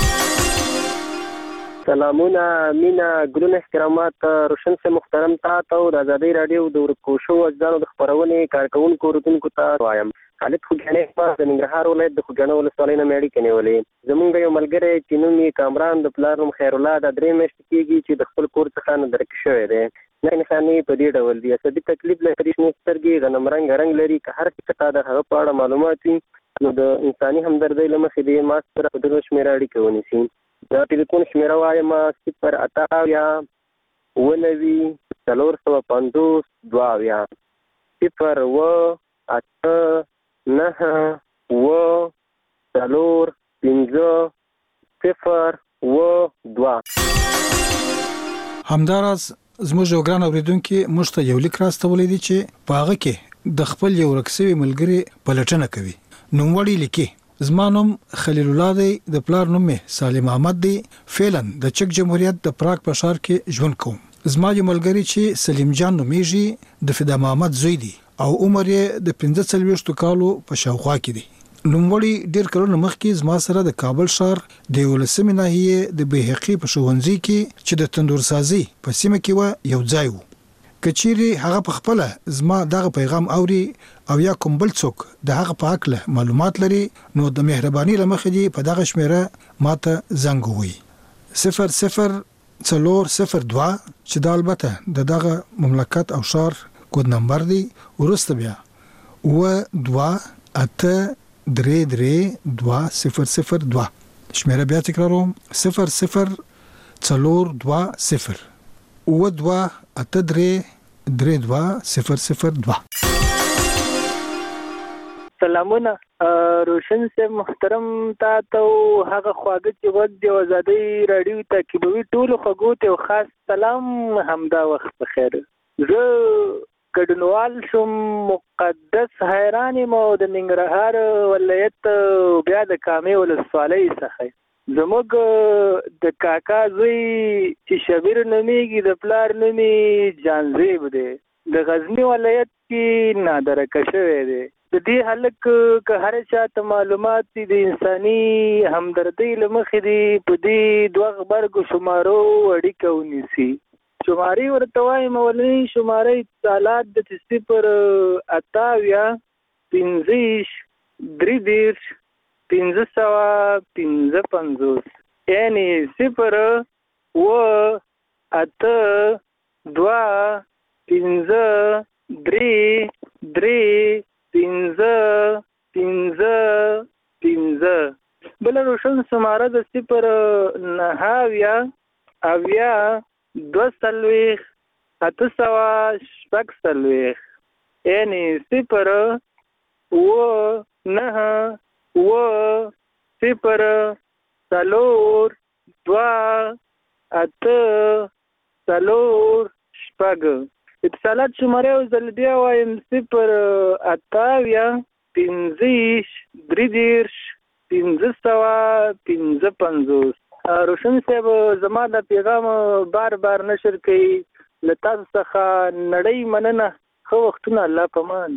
سلامونه مینا ګلونه احترامات روشن سے محترم ته او د ازادي رادیو د ورکوشو اجزاو د خبرونې کارکونکو رتونکو ته وایم. خالد خوګانې په د ننګرهار ولایت د خوګانو ولسوالۍ نه مېړی کنيولې. زمونږ یو ملګری چې نوم یې کامران د پلار نوم خیر الله د 3 میاشتې کېږي چې د خپل کور څخه نه درک شوی دی. نه نښانې په دې ډول دي عصبي تکلیف لري، شنې سترګې غنم رنګ لري. که هر څه ته د هغه په اړه معلومات وي نو د انساني همدردۍ له مخې دې ما سره په دغه شمیره اړیکه ونیسي. دا ټلیفون شمیره وایم 0 8 9 450 2 0 8 9 4 5 0 2. همداراز زموږ یو ګران اوریدونکو موږ ته یو لیک راستولی دی چې په هغه کې د خپل یو رکسوي ملګری پلټنه کوي. نوموړی لیکي زما نوم خلیل الله دی، د پلار نوم سالم احمد دی، فعلا د چک جمهوریت د پراګ په ښار کې ژوند کوم. زما یو ملګری چې سلیم جان نومیږي د فدا محمد زوی دی او عمر یې د 45 کالو په شاوخوا کې دی. نوموړی ډیر کلونه مخکې زما سره د کابل ښار د 11مې ناحیې د بیهقي په ښوونځي کې چې د تندور سازي په سیمه کې و یو ځای وو. کچيري هغه په خپل زما دغه پیغام اوري او یا کوم بل څوک د هغه په اړه معلومات لري نو د مهرباني لمخې دی په دغه شمیره ماته زنګ ووي 0002 چې د البته دغه مملکت او شهر کود نمبر دی ورسته بیا و 2 8 3 2 شمیره بیا تکراروم 0020 و 2 8 3 2 سلامونه روشن سے محترم تا ته هغه خواږه چې وخت د ازادي رادیو تعقیبوي ټول خواږو ته خاص سلام همدا وخت بخیر. زه ګډنوال شم مقدس حیران مو د ننګرهار ولایت بیا د کامې ولسوالۍ څخه. زموږ د کاکا زوی چې شبیر نومیږي د پلار نومي جانزیب دی، د غزنی ولایت کې نادرکه شوی دی. د دې هلک که هر چا ته معلومات دي د انساني همدردۍ له مخې دي په دې 2 غبرګو شمارو اړیکه ونیسي. شمارې ورته وایم اولنۍ شماره اتصالات د 0 8 15 3 555 یعنی 0 8 2 5 3 بل روشن سماره د 0 9 2 8 یعنی 0 9 0 2 8 3 اتصالات شماره زل بیا وایم 0 8 15 555. روشن صاحب زما د پیغام بار بار نشر کوي لتا څخه نړۍ مننه. خو وختونه الله پامان.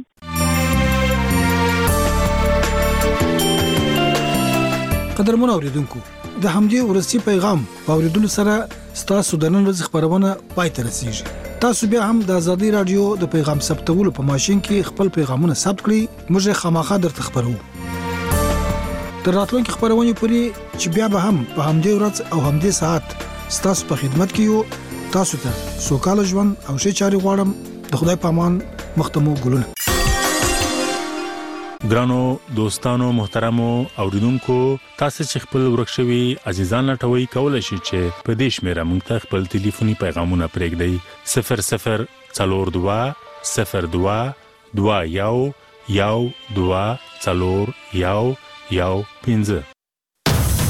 قدرمن اوریدونکو د همدې ورسي پیغام اوریدلو سره ستاسو د نن ورځې خبرونه پای ته رسیږي. تاسو بیا هم د ازادي رادیو د پیغام ثبتولو په ماشين کې خپل پیغامونه ثبت کړئ. موږ خامخا درته خبرو. تر راتلونکي خبرونه پورې چې بیا به هم په همدې ورځ او همدې ساعت ستاسو په خدمت کې یو. تاسو ته سوکاله ژوند او ښه چاري غواړم. د خدای په امان. مختمو ګلونه. ګرانو دوستانو محترمو اوریدونکو تاسو چې خپل ورک شوي عزیزان لټوي کولای شئ چې په دې شمیره موږ ته خپل ټلیفوني پیغامونه پرېږدئ 00 02 02 1 1 2 4 1 1 5